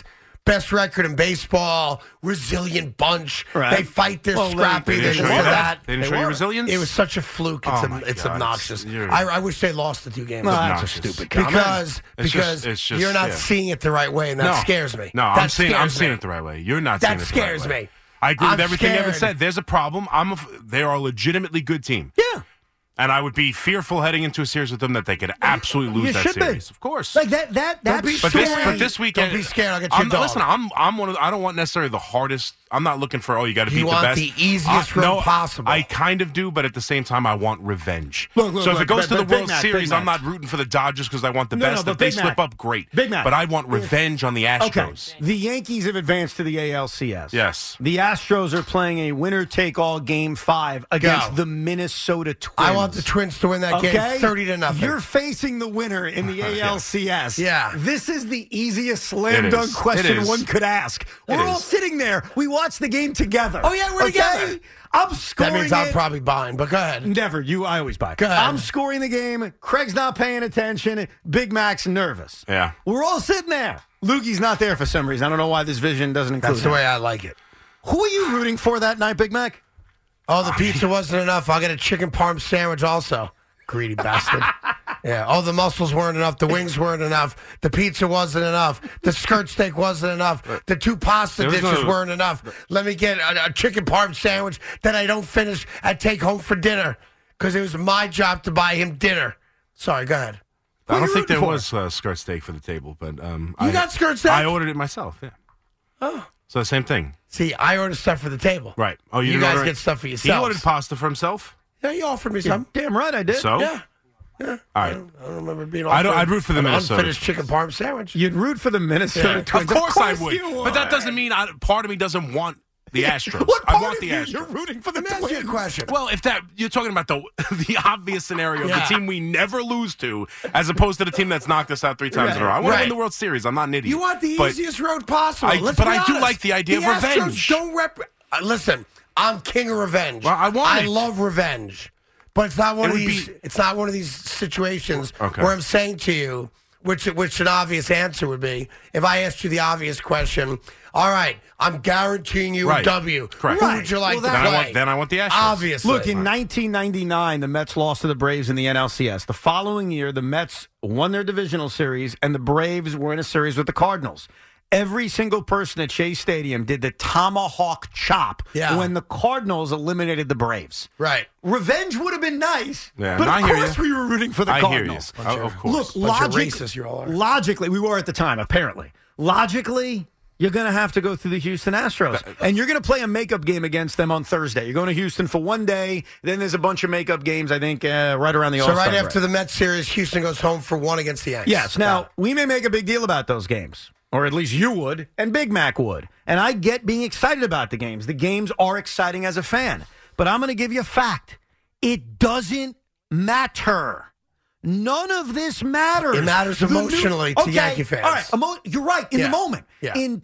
best record in baseball, resilient bunch. Right. They fight this scrappy. They They didn't this show you and that? that. They didn't show you resilience? It was such a fluke. It's, Oh my it's God, obnoxious. you're- I wish they lost the 2 games. No, that's a stupid comment. Because it's just, you're not yeah. seeing it the right way, and that scares me. No, that I'm seeing scares me. it the right way. You're not That seeing it the right way. scares me. I agree with I'm everything Evan scared. said. There's a problem. They are a legitimately good team. Yeah. And I would be fearful heading into a series with them that they could absolutely lose that series. Of course. Like that's Don't be But this weekend, Don't be scared. I'll get you a dog. Listen, I'm one of. I don't want necessarily the hardest. I'm not looking for. You got to beat the want best. the easiest road possible. I kind of do, but at the same time, I want revenge. Look, so if look, it goes to the but Big World Mac, Series, Big I'm Mac. not rooting for the Dodgers because I want the No, best. but If they Big slip Mac. up, great. Big Mac. But I want revenge on the Astros. Okay. The Yankees have advanced to the ALCS. Yes. The Astros are playing a winner-take-all Game 5 against the Minnesota Twins. I want the Twins to win that game 30-0. You're facing the winner in the ALCS. Yeah. This is the easiest slam It dunk is. question It is. one could ask. We're all sitting there. We watch the game together. Oh, yeah, we're together. I'm scoring That means I'm it. probably buying, but go ahead. Never. I always buy. Go ahead. I'm scoring the game. Craig's not paying attention. Big Mac's nervous. Yeah. We're all sitting there. Lukey's not there for some reason. I don't know why this vision doesn't include That's the him. way I like it. Who are you rooting for that night, Big Mac? Oh, the pizza wasn't enough. I'll get a chicken parm sandwich also. Greedy bastard. Yeah. Oh, the mussels weren't enough. The wings weren't enough. The pizza wasn't enough. The skirt steak wasn't enough. The 2 pasta dishes weren't enough. Let me get a chicken parm sandwich that I don't finish and take home for dinner because it was my job to buy him dinner. Sorry, go ahead. I don't think there was skirt steak for the table, but You got skirt steak? I ordered it myself. Yeah. Oh. So the same thing. See, I ordered stuff for the table. Right. Oh, you didn't guys order get it? stuff for He yourselves. ordered pasta for himself. Yeah, you offered me some. Damn right I did. So? Yeah. All right. I don't remember being offered I'd root for the an Minnesota. unfinished chicken parm sandwich. You'd root for the Minnesota Twins. Of course I would. you But that would. doesn't mean part of me doesn't want the Astros. What I part want of the you? Astros. You're rooting for the Let me ask you a Twins. question. Well, if that you're talking about the obvious scenario of Yeah. the team we never lose to, as opposed to the team that's knocked us out 3 times in a row. I want to win the World Series. I'm not an idiot. You want the But easiest road possible. I- Let's but be I do honest. like the idea of The revenge. Astros don't listen, I'm king of revenge. Well, I want I it. love revenge. But it's not one It of would these be- it's not one of these situations Okay. where I'm saying to you, which an obvious answer would be, if I asked you the obvious question, all right, I'm guaranteeing you Right. a W. Correct. Who Right. would you like Well, to then play? I want the Astros. Obviously. Look, in 1999, the Mets lost to the Braves in the NLCS. The following year, the Mets won their divisional series, and the Braves were in a series with the Cardinals. Every single person at Shea Stadium did the tomahawk chop when the Cardinals eliminated the Braves. Right. Revenge would have been nice, Yeah, but I of hear course you. we were rooting for the I hear you. Cardinals. Of course. Look, Bunch of racists you all are. logically, we were at the time, apparently. Logically, you're going to have to go through the Houston Astros. And you're going to play a makeup game against them on Thursday. You're going to Houston for one day. Then there's a bunch of makeup games, I think, right around the So All-Star right break. after the Mets series, Houston goes home for one against the Yankees. Yes. Now, we may make a big deal about those games, or at least you would, and Big Mac would. And I get being excited about the games. The games are exciting as a fan. But I'm going to give you a fact. It doesn't matter. None of this matters. It matters emotionally to Yankee fans. All right. You're right. In the moment. Yeah. In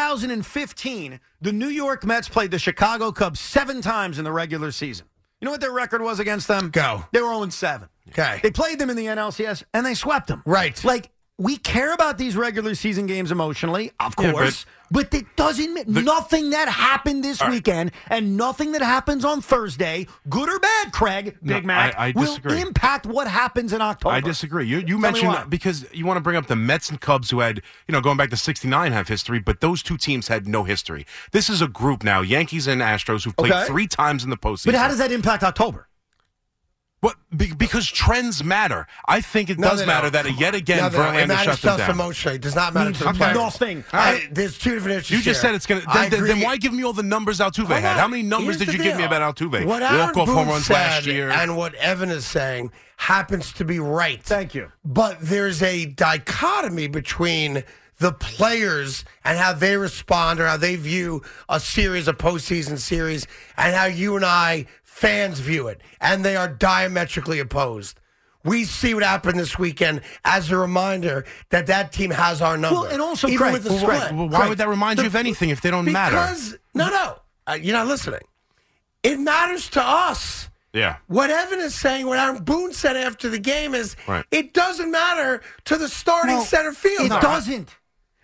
2015, the New York Mets played the Chicago Cubs 7 times in the regular season. You know what their record was against them? Go. They were 0-7. Okay. They played them in the NLCS, and they swept them. Right. Like, we care about these regular season games emotionally, of Yeah, course, but it doesn't nothing that happened this weekend and nothing that happens on Thursday, good or bad, Craig, Big Mac, I will disagree. impact what happens in October. I disagree. You me mentioned why. that because you want to bring up the Mets and Cubs who had, going back to 69 have history, but those two teams had no history. This is a group now, Yankees and Astros, who've played 3 times in the postseason. But how does that impact October? What? Because trends matter. I think it does matter that yet again It Verlander matters shut to them us down. emotionally. It does not matter to the Means players. nothing. There's 2 different issues You just here. said it's going to. I Then agree. why give me all the numbers Altuve Hold had? on. How many numbers Here's did you the give me deal. about Altuve? What Aaron Walk-off home Boone runs said last year. and what Evan is saying happens to be right. Thank you. But there's a dichotomy between the players and how they respond or how they view a series, a postseason series, and how you and I, fans, view it. And they are diametrically opposed. We see what happened this weekend as a reminder that team has our number. Well, and also, even Craig, with the split. Why would that remind you of anything if they don't matter? Because, no, you're not listening. It matters to us. Yeah. What Evan is saying, what Aaron Boone said after the game is, Right. it doesn't matter to the starting No, center field. It doesn't.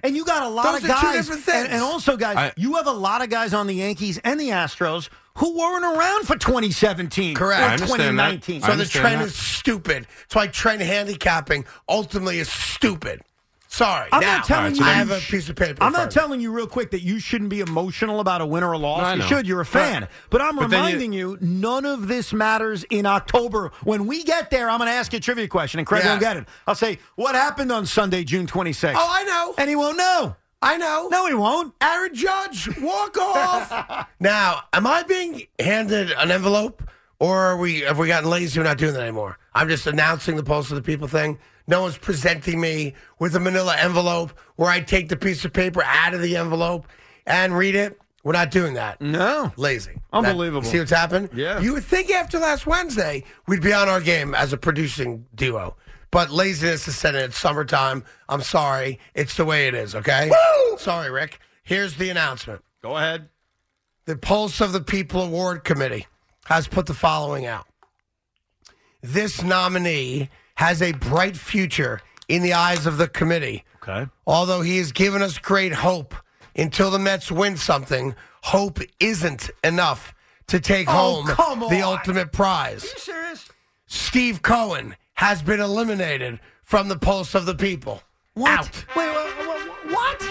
And you got a lot Those of are two guys. different things. And also, guys, you have a lot of guys on the Yankees and the Astros who weren't around for 2017 Correct. or 2019. So the trend is stupid. That's why trend handicapping ultimately is stupid. Sorry. I'm now, not telling you. I have a piece of paper. I'm not telling you real quick that you shouldn't be emotional about a win or a loss. No, you should. You're a fan. But I'm reminding you, none of this matters in October. When we get there, I'm going to ask you a trivia question, and Craig won't get it. I'll say, what happened on Sunday, June 26th? Oh, I know. And he won't know. I know. No, he won't. Aaron Judge, walk off. Now, am I being handed an envelope, or have we gotten lazy? We're not doing that anymore. I'm just announcing the Pulse of the People thing. No one's presenting me with a manila envelope where I take the piece of paper out of the envelope and read it. We're not doing that. No. Lazy. Unbelievable. See what's happened? Yeah. You would think after last Wednesday we'd be on our game as a producing duo. But laziness is setting. It's summertime. I'm sorry. It's the way it is, okay? Woo! Sorry, Rick. Here's the announcement. Go ahead. The Pulse of the People Award Committee has put the following out. This nominee has a bright future in the eyes of the committee. Okay. Although he has given us great hope until the Mets win something, hope isn't enough to take home the ultimate prize. Are you serious? Steve Cohen has been eliminated from the Pulse of the People. What? Out. Wait, what?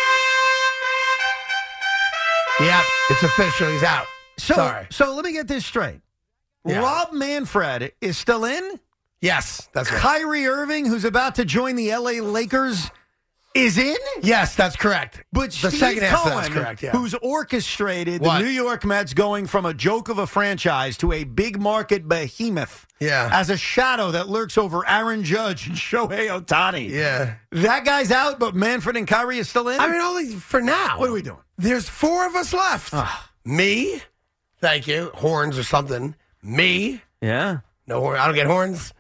Yep, it's official. He's out. Sorry. So let me get this straight. Yeah. Rob Manfred is still in? Yes, that's right. Kyrie Irving, who's about to join the L.A. Lakers, is in? Yes, that's correct. But the Steve second half Cohen, of that's correct, yeah. who's orchestrated What? the New York Mets going from a joke of a franchise to a big market behemoth as a shadow that lurks over Aaron Judge and Shohei Ohtani. Yeah. That guy's out, but Manfred and Kyrie is still in? I mean, only for now. What are we doing? There's 4 of us left. Me. Thank you. Horns or something. Me. Yeah. No horn. I don't get horns.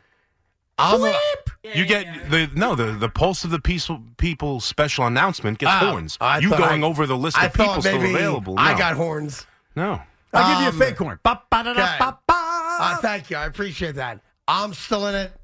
You get the Pulse of the People special announcement gets horns. You going over the list of people still available. No. I got horns. No. I'll give you a fake horn. Thank you. I appreciate that. I'm still in it.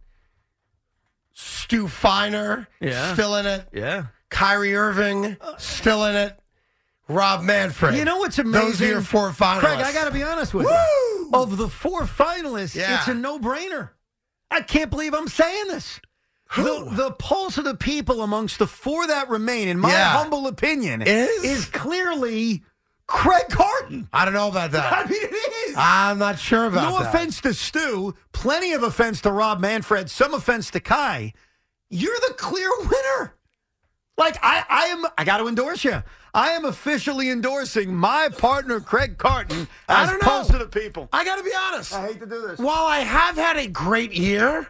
Stu Feiner, still in it. Yeah. Kyrie Irving, still in it. Rob Manfred. You know what's amazing? Those are your 4 finalists. Craig, I got to be honest with you. Of the 4 finalists, it's a no-brainer. I can't believe I'm saying this. The Pulse of the People amongst the 4 that remain, in my humble opinion, is clearly Craig Carton. I don't know about that. I mean, it is. I'm not sure about that. No offense to Stu, plenty of offense to Rob Manfred, some offense to Kai. You're the clear winner. Like, I got to endorse you. I am officially endorsing my partner, Craig Carton, as Pulse of the People. I got to be honest. I hate to do this. While I have had a great year,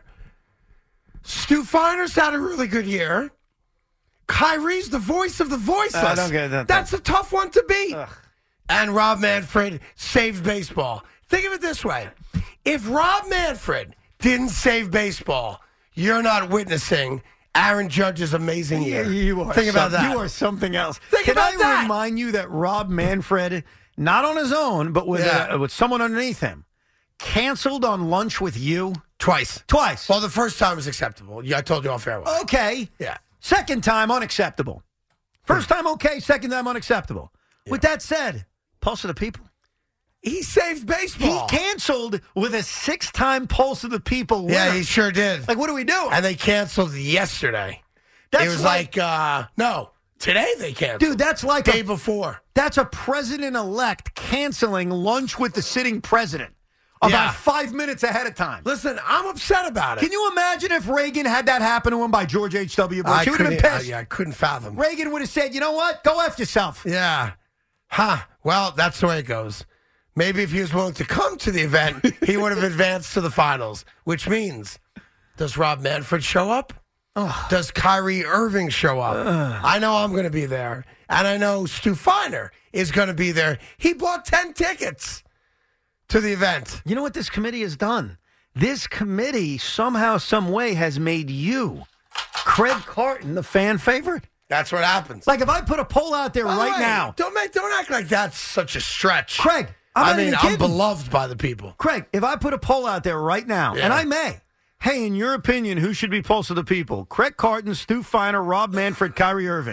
Stu Feiner's had a really good year. Kyrie's the voice of the voiceless. I don't get that. That's a tough one to beat. And Rob Manfred saved baseball. Think of it this way. If Rob Manfred didn't save baseball, you're not witnessing Aaron Judge's amazing year. You are Think about that. You are something else. Think about Can that. I remind you that Rob Manfred, not on his own, but with someone underneath him, canceled on Lunch with You? Twice. Well, the first time was acceptable. I told you off air. Okay. Yeah. Second time, unacceptable. First time, okay. Second time, unacceptable. Yeah. With that said, Pulse of the People. He saved baseball. He canceled with a 6-time Pulse of the People winner. Yeah, he sure did. Like, what are we doing? And they canceled yesterday. It was no, today they canceled. Dude, that's like day before. That's a president-elect canceling Lunch with the sitting president about 5 minutes ahead of time. Listen, I'm upset about it. Can you imagine if Reagan had that happen to him by George H.W. Bush? He would have been pissed. I couldn't fathom. Reagan would have said, you know what? Go F yourself. Yeah. Well, that's the way it goes. Maybe if he was willing to come to the event, he would have advanced to the finals, which means, does Rob Manfred show up? Does Kyrie Irving show up? I know I'm going to be there, and I know Stu Feiner is going to be there. He bought 10 tickets to the event. You know what this committee has done? This committee somehow, some way has made you, Craig Carton, the fan favorite. That's what happens. Like if I put a poll out there now. Don't act like that's such a stretch. Craig, I'm beloved by the people. Craig, if I put a poll out there right now, and I may, hey, in your opinion, who should be Pulse of the People? Craig Carton, Stu Feiner, Rob Manfred, Kyrie Irving.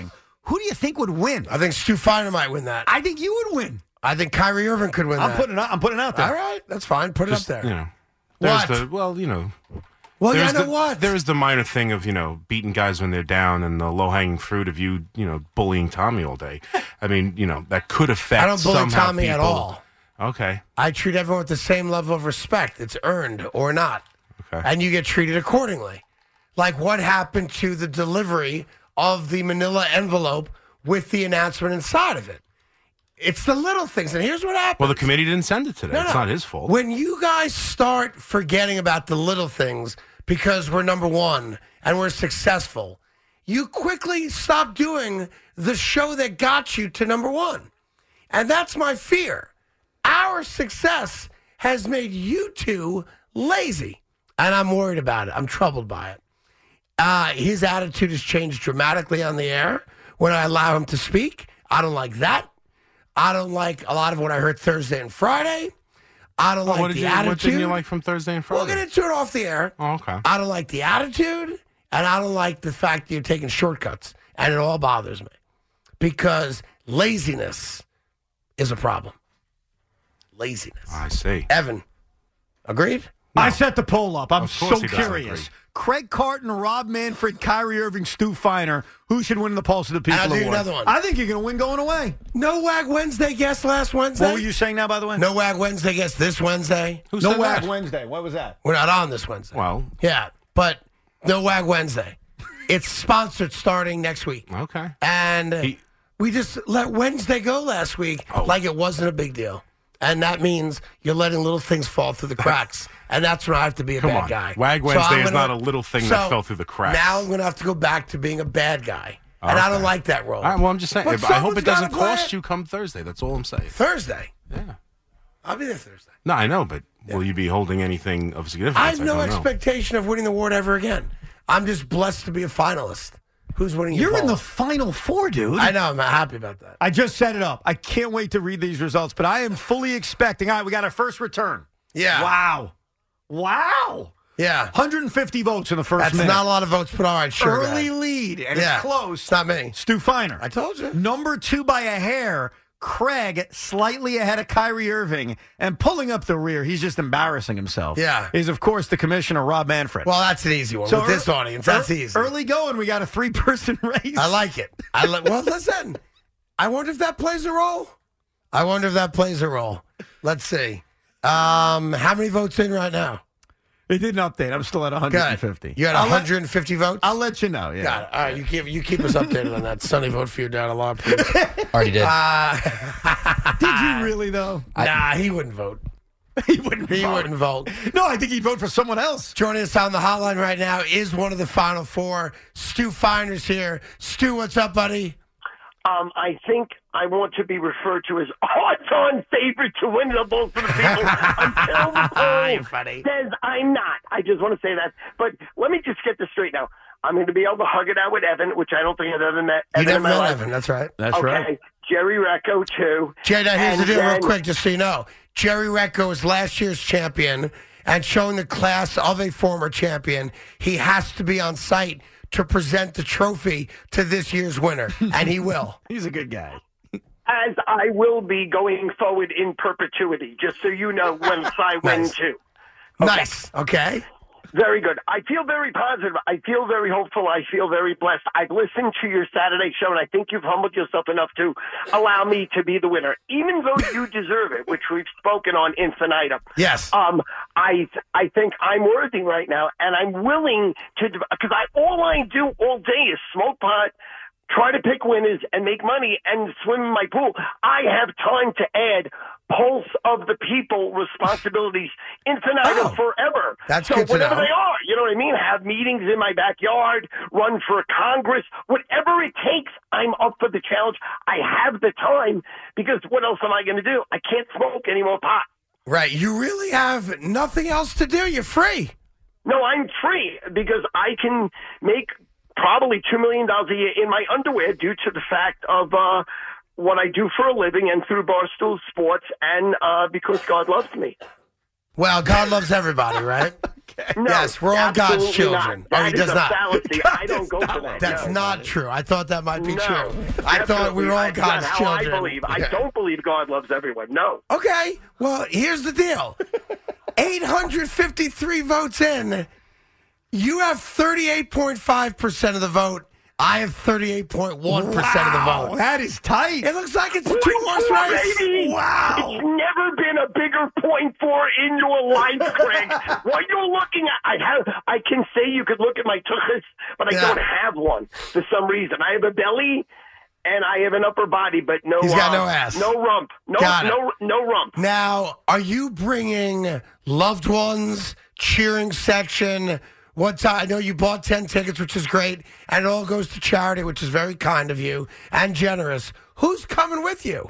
Who do you think would win? I think Stu Feiner might win that. I think you would win. I think Kyrie Irving could win that. I'm putting it out there. All right, that's fine. Put it up there. You know, what? Well, you know. Well, you know what? There's the minor thing of, beating guys when they're down and the low-hanging fruit of you bullying Tommy all day. I mean, that could affect I don't bully somehow Tommy people. at all. Okay. I treat everyone with the same level of respect. It's earned or not. Okay. And you get treated accordingly. Like what happened to the delivery of the manila envelope with the announcement inside of it. It's the little things. And here's what happened. Well, the committee didn't send it today. It's not his fault. When you guys start forgetting about the little things because we're number one and we're successful, you quickly stop doing the show that got you to number one. And that's my fear. Our success has made you two lazy. And I'm worried about it. I'm troubled by it. His attitude has changed dramatically on the air when I allow him to speak. I don't like that. I don't like a lot of what I heard Thursday and Friday. I don't like the attitude. What didn't you like from Thursday and Friday? We'll get into it off the air. Oh, okay. I don't like the attitude, and I don't like the fact that you're taking shortcuts, and it all bothers me because laziness is a problem. Laziness. I see. Evan, agreed? No. I set the poll up. I'm so he curious. Craig Carton, Rob Manfred, Kyrie Irving, Stu Feiner. Who should win the Pulse of the People I'll award? do another one. I think you're going to win going away. No Wag Wednesday guest last Wednesday. What were you saying now, by the way? No Wag Wednesday guest this Wednesday. No Wag Wednesday. What was that? We're not on this Wednesday. Well. Yeah, but no Wag Wednesday. It's sponsored starting next week. Okay. And we just let Wednesday go last week like it wasn't a big deal. And that means you're letting little things fall through the cracks. And that's when I have to be a bad guy. Wag Wednesday is not a little thing that fell through the cracks. Now I'm going to have to go back to being a bad guy. And I don't like that role. All right, well, I'm just saying. But I hope it doesn't cost you come Thursday. That's all I'm saying. Thursday? Yeah. I'll be there Thursday. No, I know, but will you be holding anything of significance? I have no expectation of winning the award ever again. I'm just blessed to be a finalist. Who's winning your You're in poll? the Final Four, dude. I know. I'm happy about that. I just set it up. I can't wait to read these results, but I am fully expecting. All right, we got our first return. Yeah. Wow. Yeah. 150 votes in the first That's minute. not a lot of votes, but all right, sure. Early lead, and it's close. It's not me. Stu Feiner. I told you. Number 2 by a hair. Craig slightly ahead of Kyrie Irving and pulling up the rear. He's just embarrassing himself. Yeah. Is, of course, the commissioner, Rob Manfred. Well, that's an easy one. With this audience, that's easy. Early going, we got a 3-person race. I like it. Well, listen. I wonder if that plays a role. Let's see. How many votes in right now? It didn't update. I'm still at 150. Good. You had 150 votes? I'll let you know. Yeah. Got it. All right, you keep us updated on that. Sonny, vote for you down a lot, please. Already did. Did you really, though? Nah, he wouldn't vote. He wouldn't vote. No, I think he'd vote for someone else. Joining us on the hotline right now is one of the Final Four. Stu Feiner's here. Stu, what's up, buddy? I think I want to be referred to as odds-on favorite to win the Bulls for the People until the poll says I'm not. I just want to say that. But let me just get this straight now. I'm going to be able to hug it out with Evan, which I don't think I've ever met Evan You in my never met life. Evan, that's right. That's right. Jerry Recco, too. Jay, now here's the deal then, real quick, just so you know. Jerry Recco is last year's champion, and showing the class of a former champion, he has to be on site to present the trophy to this year's winner, and he will. He's a good guy. As I will be going forward in perpetuity, just so you know when I win, too. Okay. Nice. Okay. Very good. I feel very positive. I feel very hopeful. I feel very blessed. I've listened to your Saturday show, and I think you've humbled yourself enough to allow me to be the winner, even though you deserve it, which we've spoken on infinitum. Yes. I think I'm worthy right now, and I'm willing to, because all I do all day is smoke pot, try to pick winners, and make money, and swim in my pool. I have time to add Pulse of the People responsibilities infinitum forever. That's so good to whatever know. they are, you know what I mean? Have meetings in my backyard, run for Congress, whatever it takes, I'm up for the challenge. I have the time because what else am I going to do? I can't smoke any more pot. Right. You really have nothing else to do. You're free. No, I'm free because I can make probably $2 million a year in my underwear due to the fact of what I do for a living and through Barstool Sports and because God loves me. Well, God loves everybody, right? No, yes, we're all God's children. Not. Oh, he does a not. fallacy. I don't go for that. That's not true. I thought that might be true. I thought we were all God's children. I believe. I don't believe God loves everyone. No. Okay. Well, here's the deal. 853 votes in. You have 38.5% of the vote. I have 38.1% of the vote. That is tight. It looks like it's a two-horse race. Baby. Wow. It's never been a bigger point for in your life, Craig. What you're looking at, I can say you could look at my tuchus, but I don't have one for some reason. I have a belly and I have an upper body, but no. He's got no ass, no rump, no rump. Now, are you bringing loved ones, cheering section? I know you bought 10 tickets, which is great, and it all goes to charity, which is very kind of you and generous. Who's coming with you?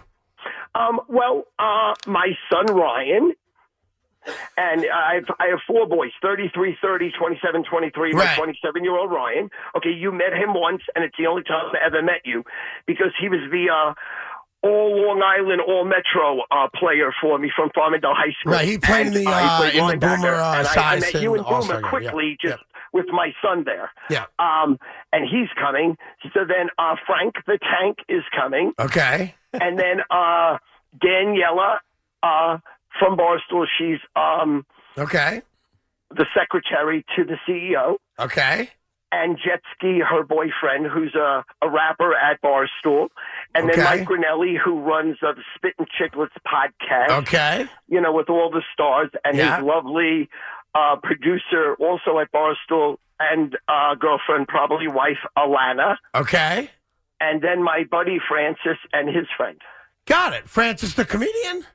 My son Ryan, and I have 4 boys: 33, 30, 27, 23. My 27-year-old Ryan. Okay, you met him once, and it's the only time I ever met you because he was the all Long Island, all Metro player for me from Farmingdale High School. Right, he played in the Boomer I met you and Boomer quickly with my son there. Yeah. And he's coming. So then Frank the Tank is coming. Okay. And then Daniela from Barstool, she's okay, the secretary to the CEO. Okay. And Jetski, her boyfriend, who's a rapper at Barstool. And then Mike Grinelli, who runs the Spit and Chicklets podcast. Okay. You know, with all the stars. And his lovely producer, also at Barstool, and girlfriend, probably wife, Alana. Okay. And then my buddy, Francis, and his friend. Got it. Francis the comedian?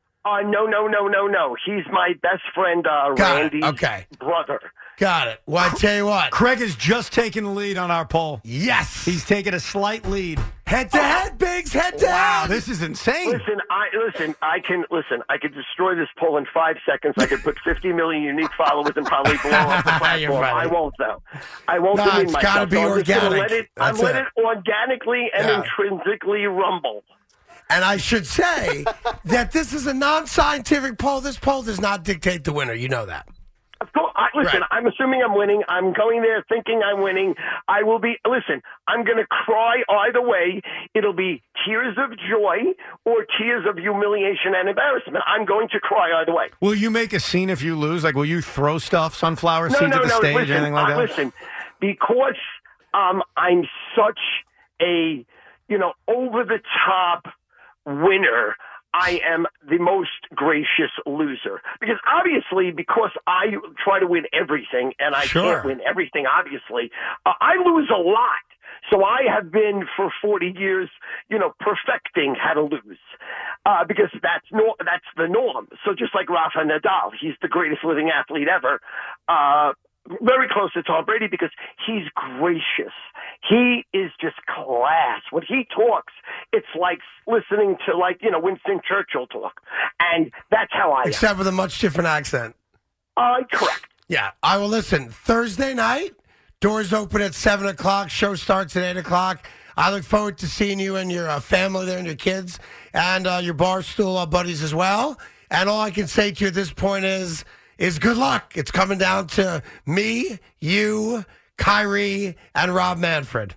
No. He's my best friend, Randy's brother. Got it. Well, I tell you what. Craig has just taken the lead on our poll. Yes. He's taken a slight lead. Head to head, Biggs. Head to head. Wow, this is insane. I could destroy this poll in 5 seconds. I could put 50 million unique followers and probably blow up the platform. I won't, though. I won't demean myself. It's got to be organic. I'm let it organically and intrinsically rumble. And I should say that this is a non-scientific poll. This poll does not dictate the winner. You know that. Listen, I'm assuming I'm winning. I'm going there thinking I'm winning. I will be. Listen, I'm going to cry either way. It'll be tears of joy or tears of humiliation and embarrassment. I'm going to cry either way. Will you make a scene if you lose? Like, will you throw sunflower seeds at the stage, listen, anything like that? Listen, because I'm such a over-the-top winner. I am the most gracious loser. Because obviously, because I try to win everything, and I can't win everything, obviously, I lose a lot. So I have been, for 40 years, perfecting how to lose. Because that's the norm. So just like Rafa Nadal, he's the greatest living athlete ever. Very close to Tom Brady because he's gracious. He is just class. When he talks, it's like listening to Winston Churchill talk. And that's how I am. Except with a much different accent. Correct. Yeah. I will listen. Thursday night, doors open at 7 o'clock. Show starts at 8 o'clock. I look forward to seeing you and your family there and your kids and your Barstool buddies as well. And all I can say to you at this point is good luck. It's coming down to me, you, Kyrie, and Rob Manfred.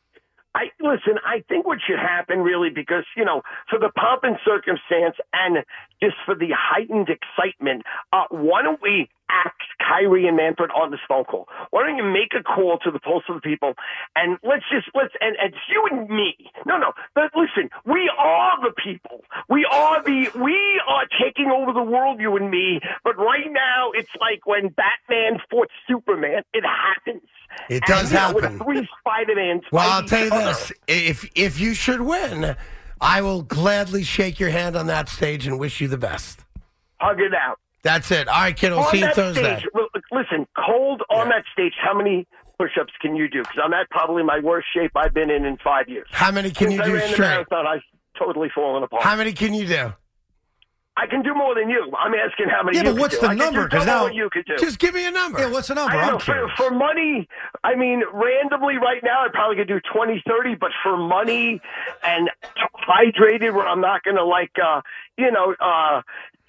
I think what should happen really, because, for the pomp and circumstance and just for the heightened excitement, why don't we ask Kyrie and Manfred on this phone call? Why don't you make a call to the Pulse of the People and let's it's you and me. But listen, we are the people. We are taking over the world, you and me. But right now, it's like when Batman fought Superman. It happens. It does happen. With 3 Spider-Mans. Well, I'll tell you this. If you should win, I will gladly shake your hand on that stage and wish you the best. Hug it out. That's it. All right, kid. We'll see you Thursday. Stage, listen, cold on that stage, how many push-ups can you do? Because I'm at probably my worst shape I've been in 5 years. How many can you do straight? The marathon, I've totally fallen apart. How many can you do? I can do more than you. I'm asking how many you but what's the number? Because now you could do. Just give me a number. Yeah, what's the number? I don't know, for money, randomly right now, I probably could do 20, 30, but for money and hydrated where I'm not going to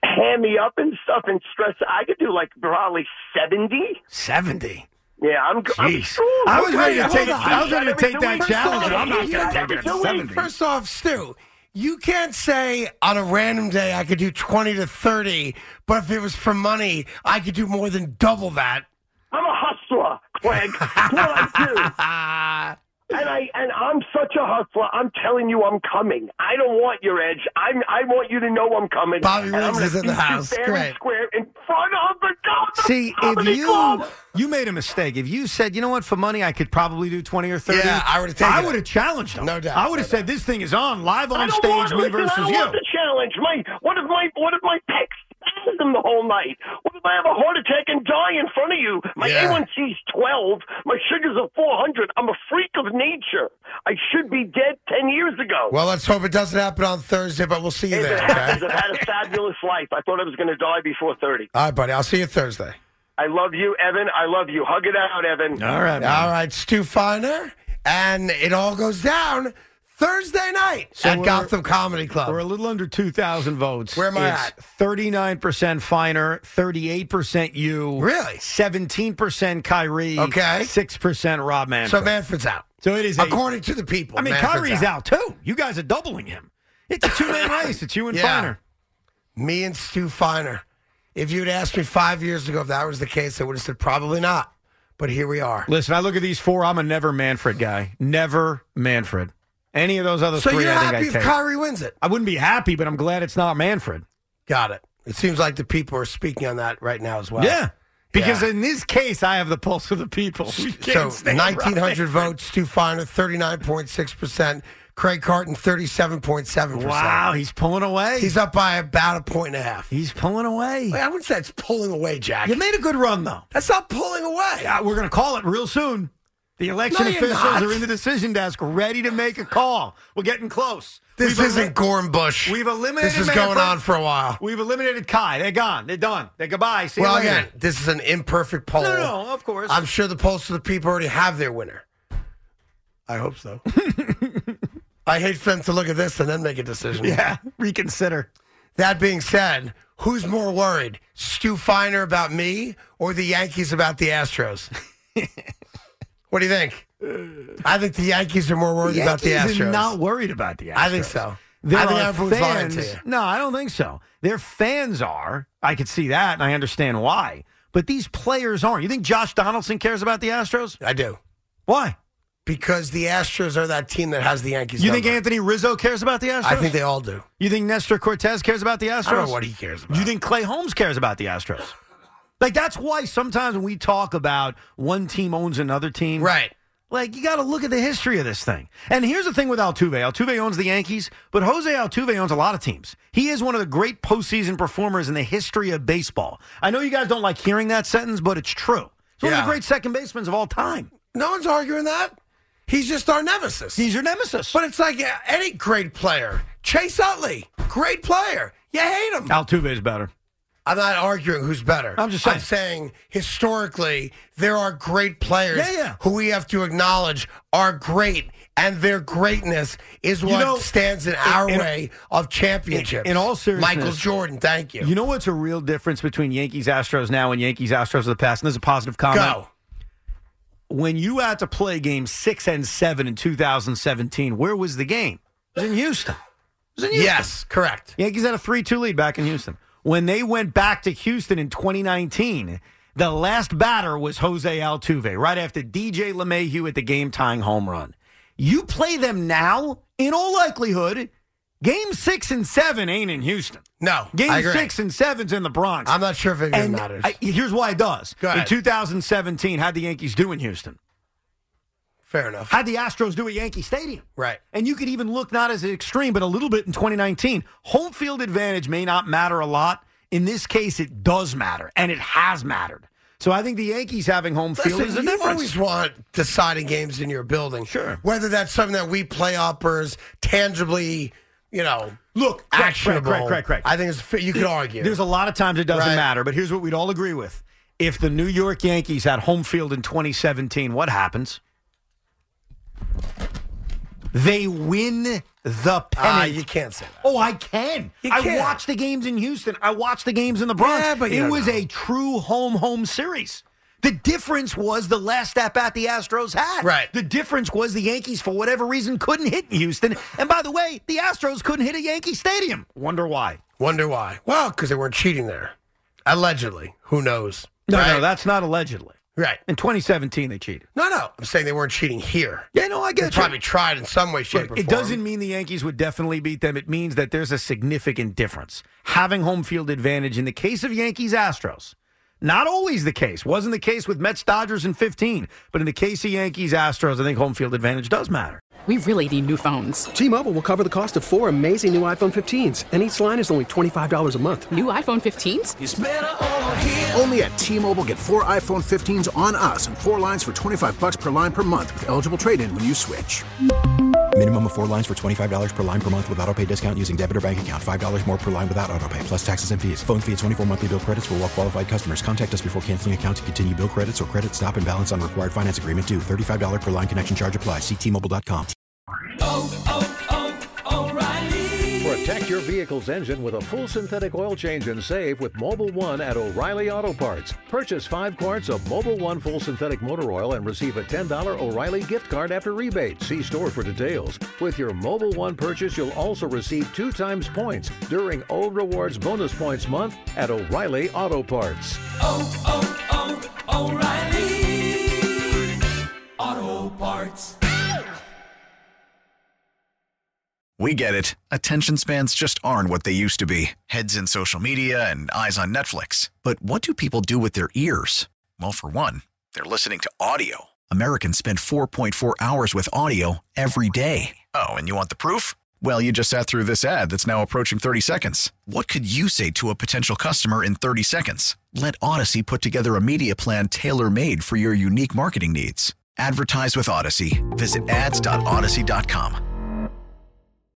ham me up and stuff and stress, I could do like probably 70. 70? Yeah, I'm Jeez. I was ready to take that challenge, and I'm not going to take it at 70. First off, Stu, you can't say on a random day I could do 20 to 30, but if it was for money, I could do more than double that. I'm a hustler, Craig. That's what I do. And I'm such a hustler. I'm telling you, I'm coming. I don't want your edge. I want you to know I'm coming. Bobby Riggs is in the house. Great. Square in front of the Gotham See, Comedy Club. You made a mistake. If you said, you know what, for money, I could probably do 20 or 30. Yeah, I would have taken it. I would have challenged him. No doubt. I would have said, this thing is on, live on stage, me versus I you. want the challenge. What if my picks spasm the whole night? What if I have a heart attack and die in front of you? My A1C's 12. My sugars are 400. I'm a freak of nature. I should be dead 10 years ago. Well, let's hope it doesn't happen on Thursday, but we'll see you there. I've had a fabulous life. I thought I was going to die before 30. All right, buddy. I'll see you Thursday. I love you, Evan. I love you. Hug it out, Evan. All right, man. All right, Stu Feiner. And it all goes down Thursday night at Gotham Comedy Club. We're a little under 2,000 votes. Where am I at? 39% Feiner, 38% you. Really? 17% Kyrie. Okay. 6% Rob Manfred. So Manfred's out. So it is according to the people. I mean, Manfred's Kyrie's out too. You guys are doubling him. It's a two-man race. It's you and Feiner. Me and Stu Feiner. If you'd asked me 5 years ago if that was the case, I would have said probably not. But here we are. Listen, I look at these four. I'm a never Manfred guy. Never Manfred. Any of those other three, I think I'd take. So you're happy if Kyrie wins it? I wouldn't be happy, but I'm glad it's not Manfred. Got it. It seems like the people are speaking on that right now as well. Yeah. Because in this case, I have the pulse of the people. So 1,900 votes, Stu Feiner, 39.6%. Craig Carton, 37.7%. Wow, he's pulling away. He's up by about 1.5 points. He's pulling away. Wait, I wouldn't say it's pulling away, Jack. You made a good run, though. That's not pulling away. Yeah, we're going to call it real soon. The election officials are in the decision desk, ready to make a call. We're getting close. This isn't Gorham Bush. We've eliminated. This is going on for a while. We've eliminated Kai. They're gone. They're done. They're goodbye. See you later. Again, this is an imperfect poll. No, of course. I'm sure the polls of the people already have their winner. I hope so. I hate for them to look at this and then make a decision. Yeah, reconsider. That being said, who's more worried, Stu Feiner about me or the Yankees about the Astros? What do you think? I think the Yankees are more worried about the Astros. Yankees are not worried about the Astros. I think so. I think everyone's lying to you. No, I don't think so. Their fans are. I could see that, and I understand why. But these players aren't. You think Josh Donaldson cares about the Astros? I do. Why? Because the Astros are that team that has the Yankees. You think Anthony Rizzo cares about the Astros? I think they all do. You think Nestor Cortez cares about the Astros? I don't know what he cares about. You think Clay Holmes cares about the Astros? Like, that's why sometimes when we talk about one team owns another team. Right. Like, you got to look at the history of this thing. And here's the thing with Altuve. Altuve owns the Yankees, but Jose Altuve owns a lot of teams. He is one of the great postseason performers in the history of baseball. I know you guys don't like hearing that sentence, but it's true. He's one of the great second basemen of all time. No one's arguing that. He's just our nemesis. He's your nemesis. But it's like any great player. Chase Utley, great player. You hate him. Altuve is better. I'm not arguing who's better. I'm just saying. I'm saying historically, there are great players who we have to acknowledge are great, and their greatness is what stands in our way of championships. In all seriousness. Michael Jordan, thank you. You know what's a real difference between Yankees-Astros now and Yankees-Astros of the past? And this is a positive comment. Go. When you had to play games 6 and 7 in 2017, where was the game? It was in Houston. Yes, correct. Yankees had a 3-2 lead back in Houston. When they went back to Houston in 2019, the last batter was Jose Altuve, right after DJ LeMahieu at the game-tying home run. You play them now, in all likelihood, Game 6 and 7 ain't in Houston. No, Game 6 and 7's in the Bronx. I'm not sure if it even matters. Here's why it does. Go ahead. In 2017, how'd the Yankees do in Houston? Fair enough. How'd the Astros do at Yankee Stadium? Right. And you could even look not as extreme, but a little bit in 2019. Home field advantage may not matter a lot. In this case, it does matter, and it has mattered. So I think the Yankees having home field is a difference. You always want deciding games in your building. Sure. Whether that's something that we play uppers tangibly, look, actionable. Correct. I think you could argue. There's a lot of times it doesn't matter, but here's what we'd all agree with. If the New York Yankees had home field in 2017, what happens? They win the pennant. You can't say that. Oh, I can. I watched the games in Houston. I watched the games in the Bronx. Yeah, but it was a true home series. The difference was the last at-bat the Astros had. Right. The difference was the Yankees, for whatever reason, couldn't hit in Houston. And by the way, the Astros couldn't hit at Yankee Stadium. Wonder why. Well, because they weren't cheating there. Allegedly. Who knows? No, right? no, that's not allegedly. Right. In 2017, they cheated. No. I'm saying they weren't cheating here. Yeah, no, I get They probably tried in some way, shape, or form. It doesn't mean the Yankees would definitely beat them. It means that there's a significant difference. Having home field advantage in the case of Yankees-Astros. Not always the case. Wasn't the case with Mets-Dodgers in 15. But in the case of Yankees-Astros, I think home field advantage does matter. We really need new phones. T-Mobile will cover the cost of 4 amazing new iPhone 15s, and each line is only $25 a month. New iPhone 15s? It's better over here. Only at T-Mobile, get 4 iPhone 15s on us and 4 lines for $25 per line per month with eligible trade-in when you switch. Minimum of 4 lines for $25 per line per month with autopay discount using debit or bank account. $5 more per line without autopay, plus taxes and fees. Phone fee at 24 monthly bill credits for well-qualified customers. Contact us before canceling account to continue bill credits or credit stop and balance on required finance agreement due. $35 per line connection charge applies. See T-Mobile.com. O'Reilly. Protect your vehicle's engine with a full synthetic oil change and save with Mobil 1 at O'Reilly Auto Parts. Purchase 5 quarts of Mobil 1 full synthetic motor oil and receive a $10 O'Reilly gift card after rebate. See store for details. With your Mobil 1 purchase, you'll also receive 2 times points during O Rewards Bonus Points Month at O'Reilly Auto Parts. O'Reilly Auto Parts. We get it. Attention spans just aren't what they used to be. Heads in social media and eyes on Netflix. But what do people do with their ears? Well, for one, they're listening to audio. Americans spend 4.4 hours with audio every day. Oh, and you want the proof? Well, you just sat through this ad that's now approaching 30 seconds. What could you say to a potential customer in 30 seconds? Let Odyssey put together a media plan tailor-made for your unique marketing needs. Advertise with Odyssey. Visit ads.odyssey.com.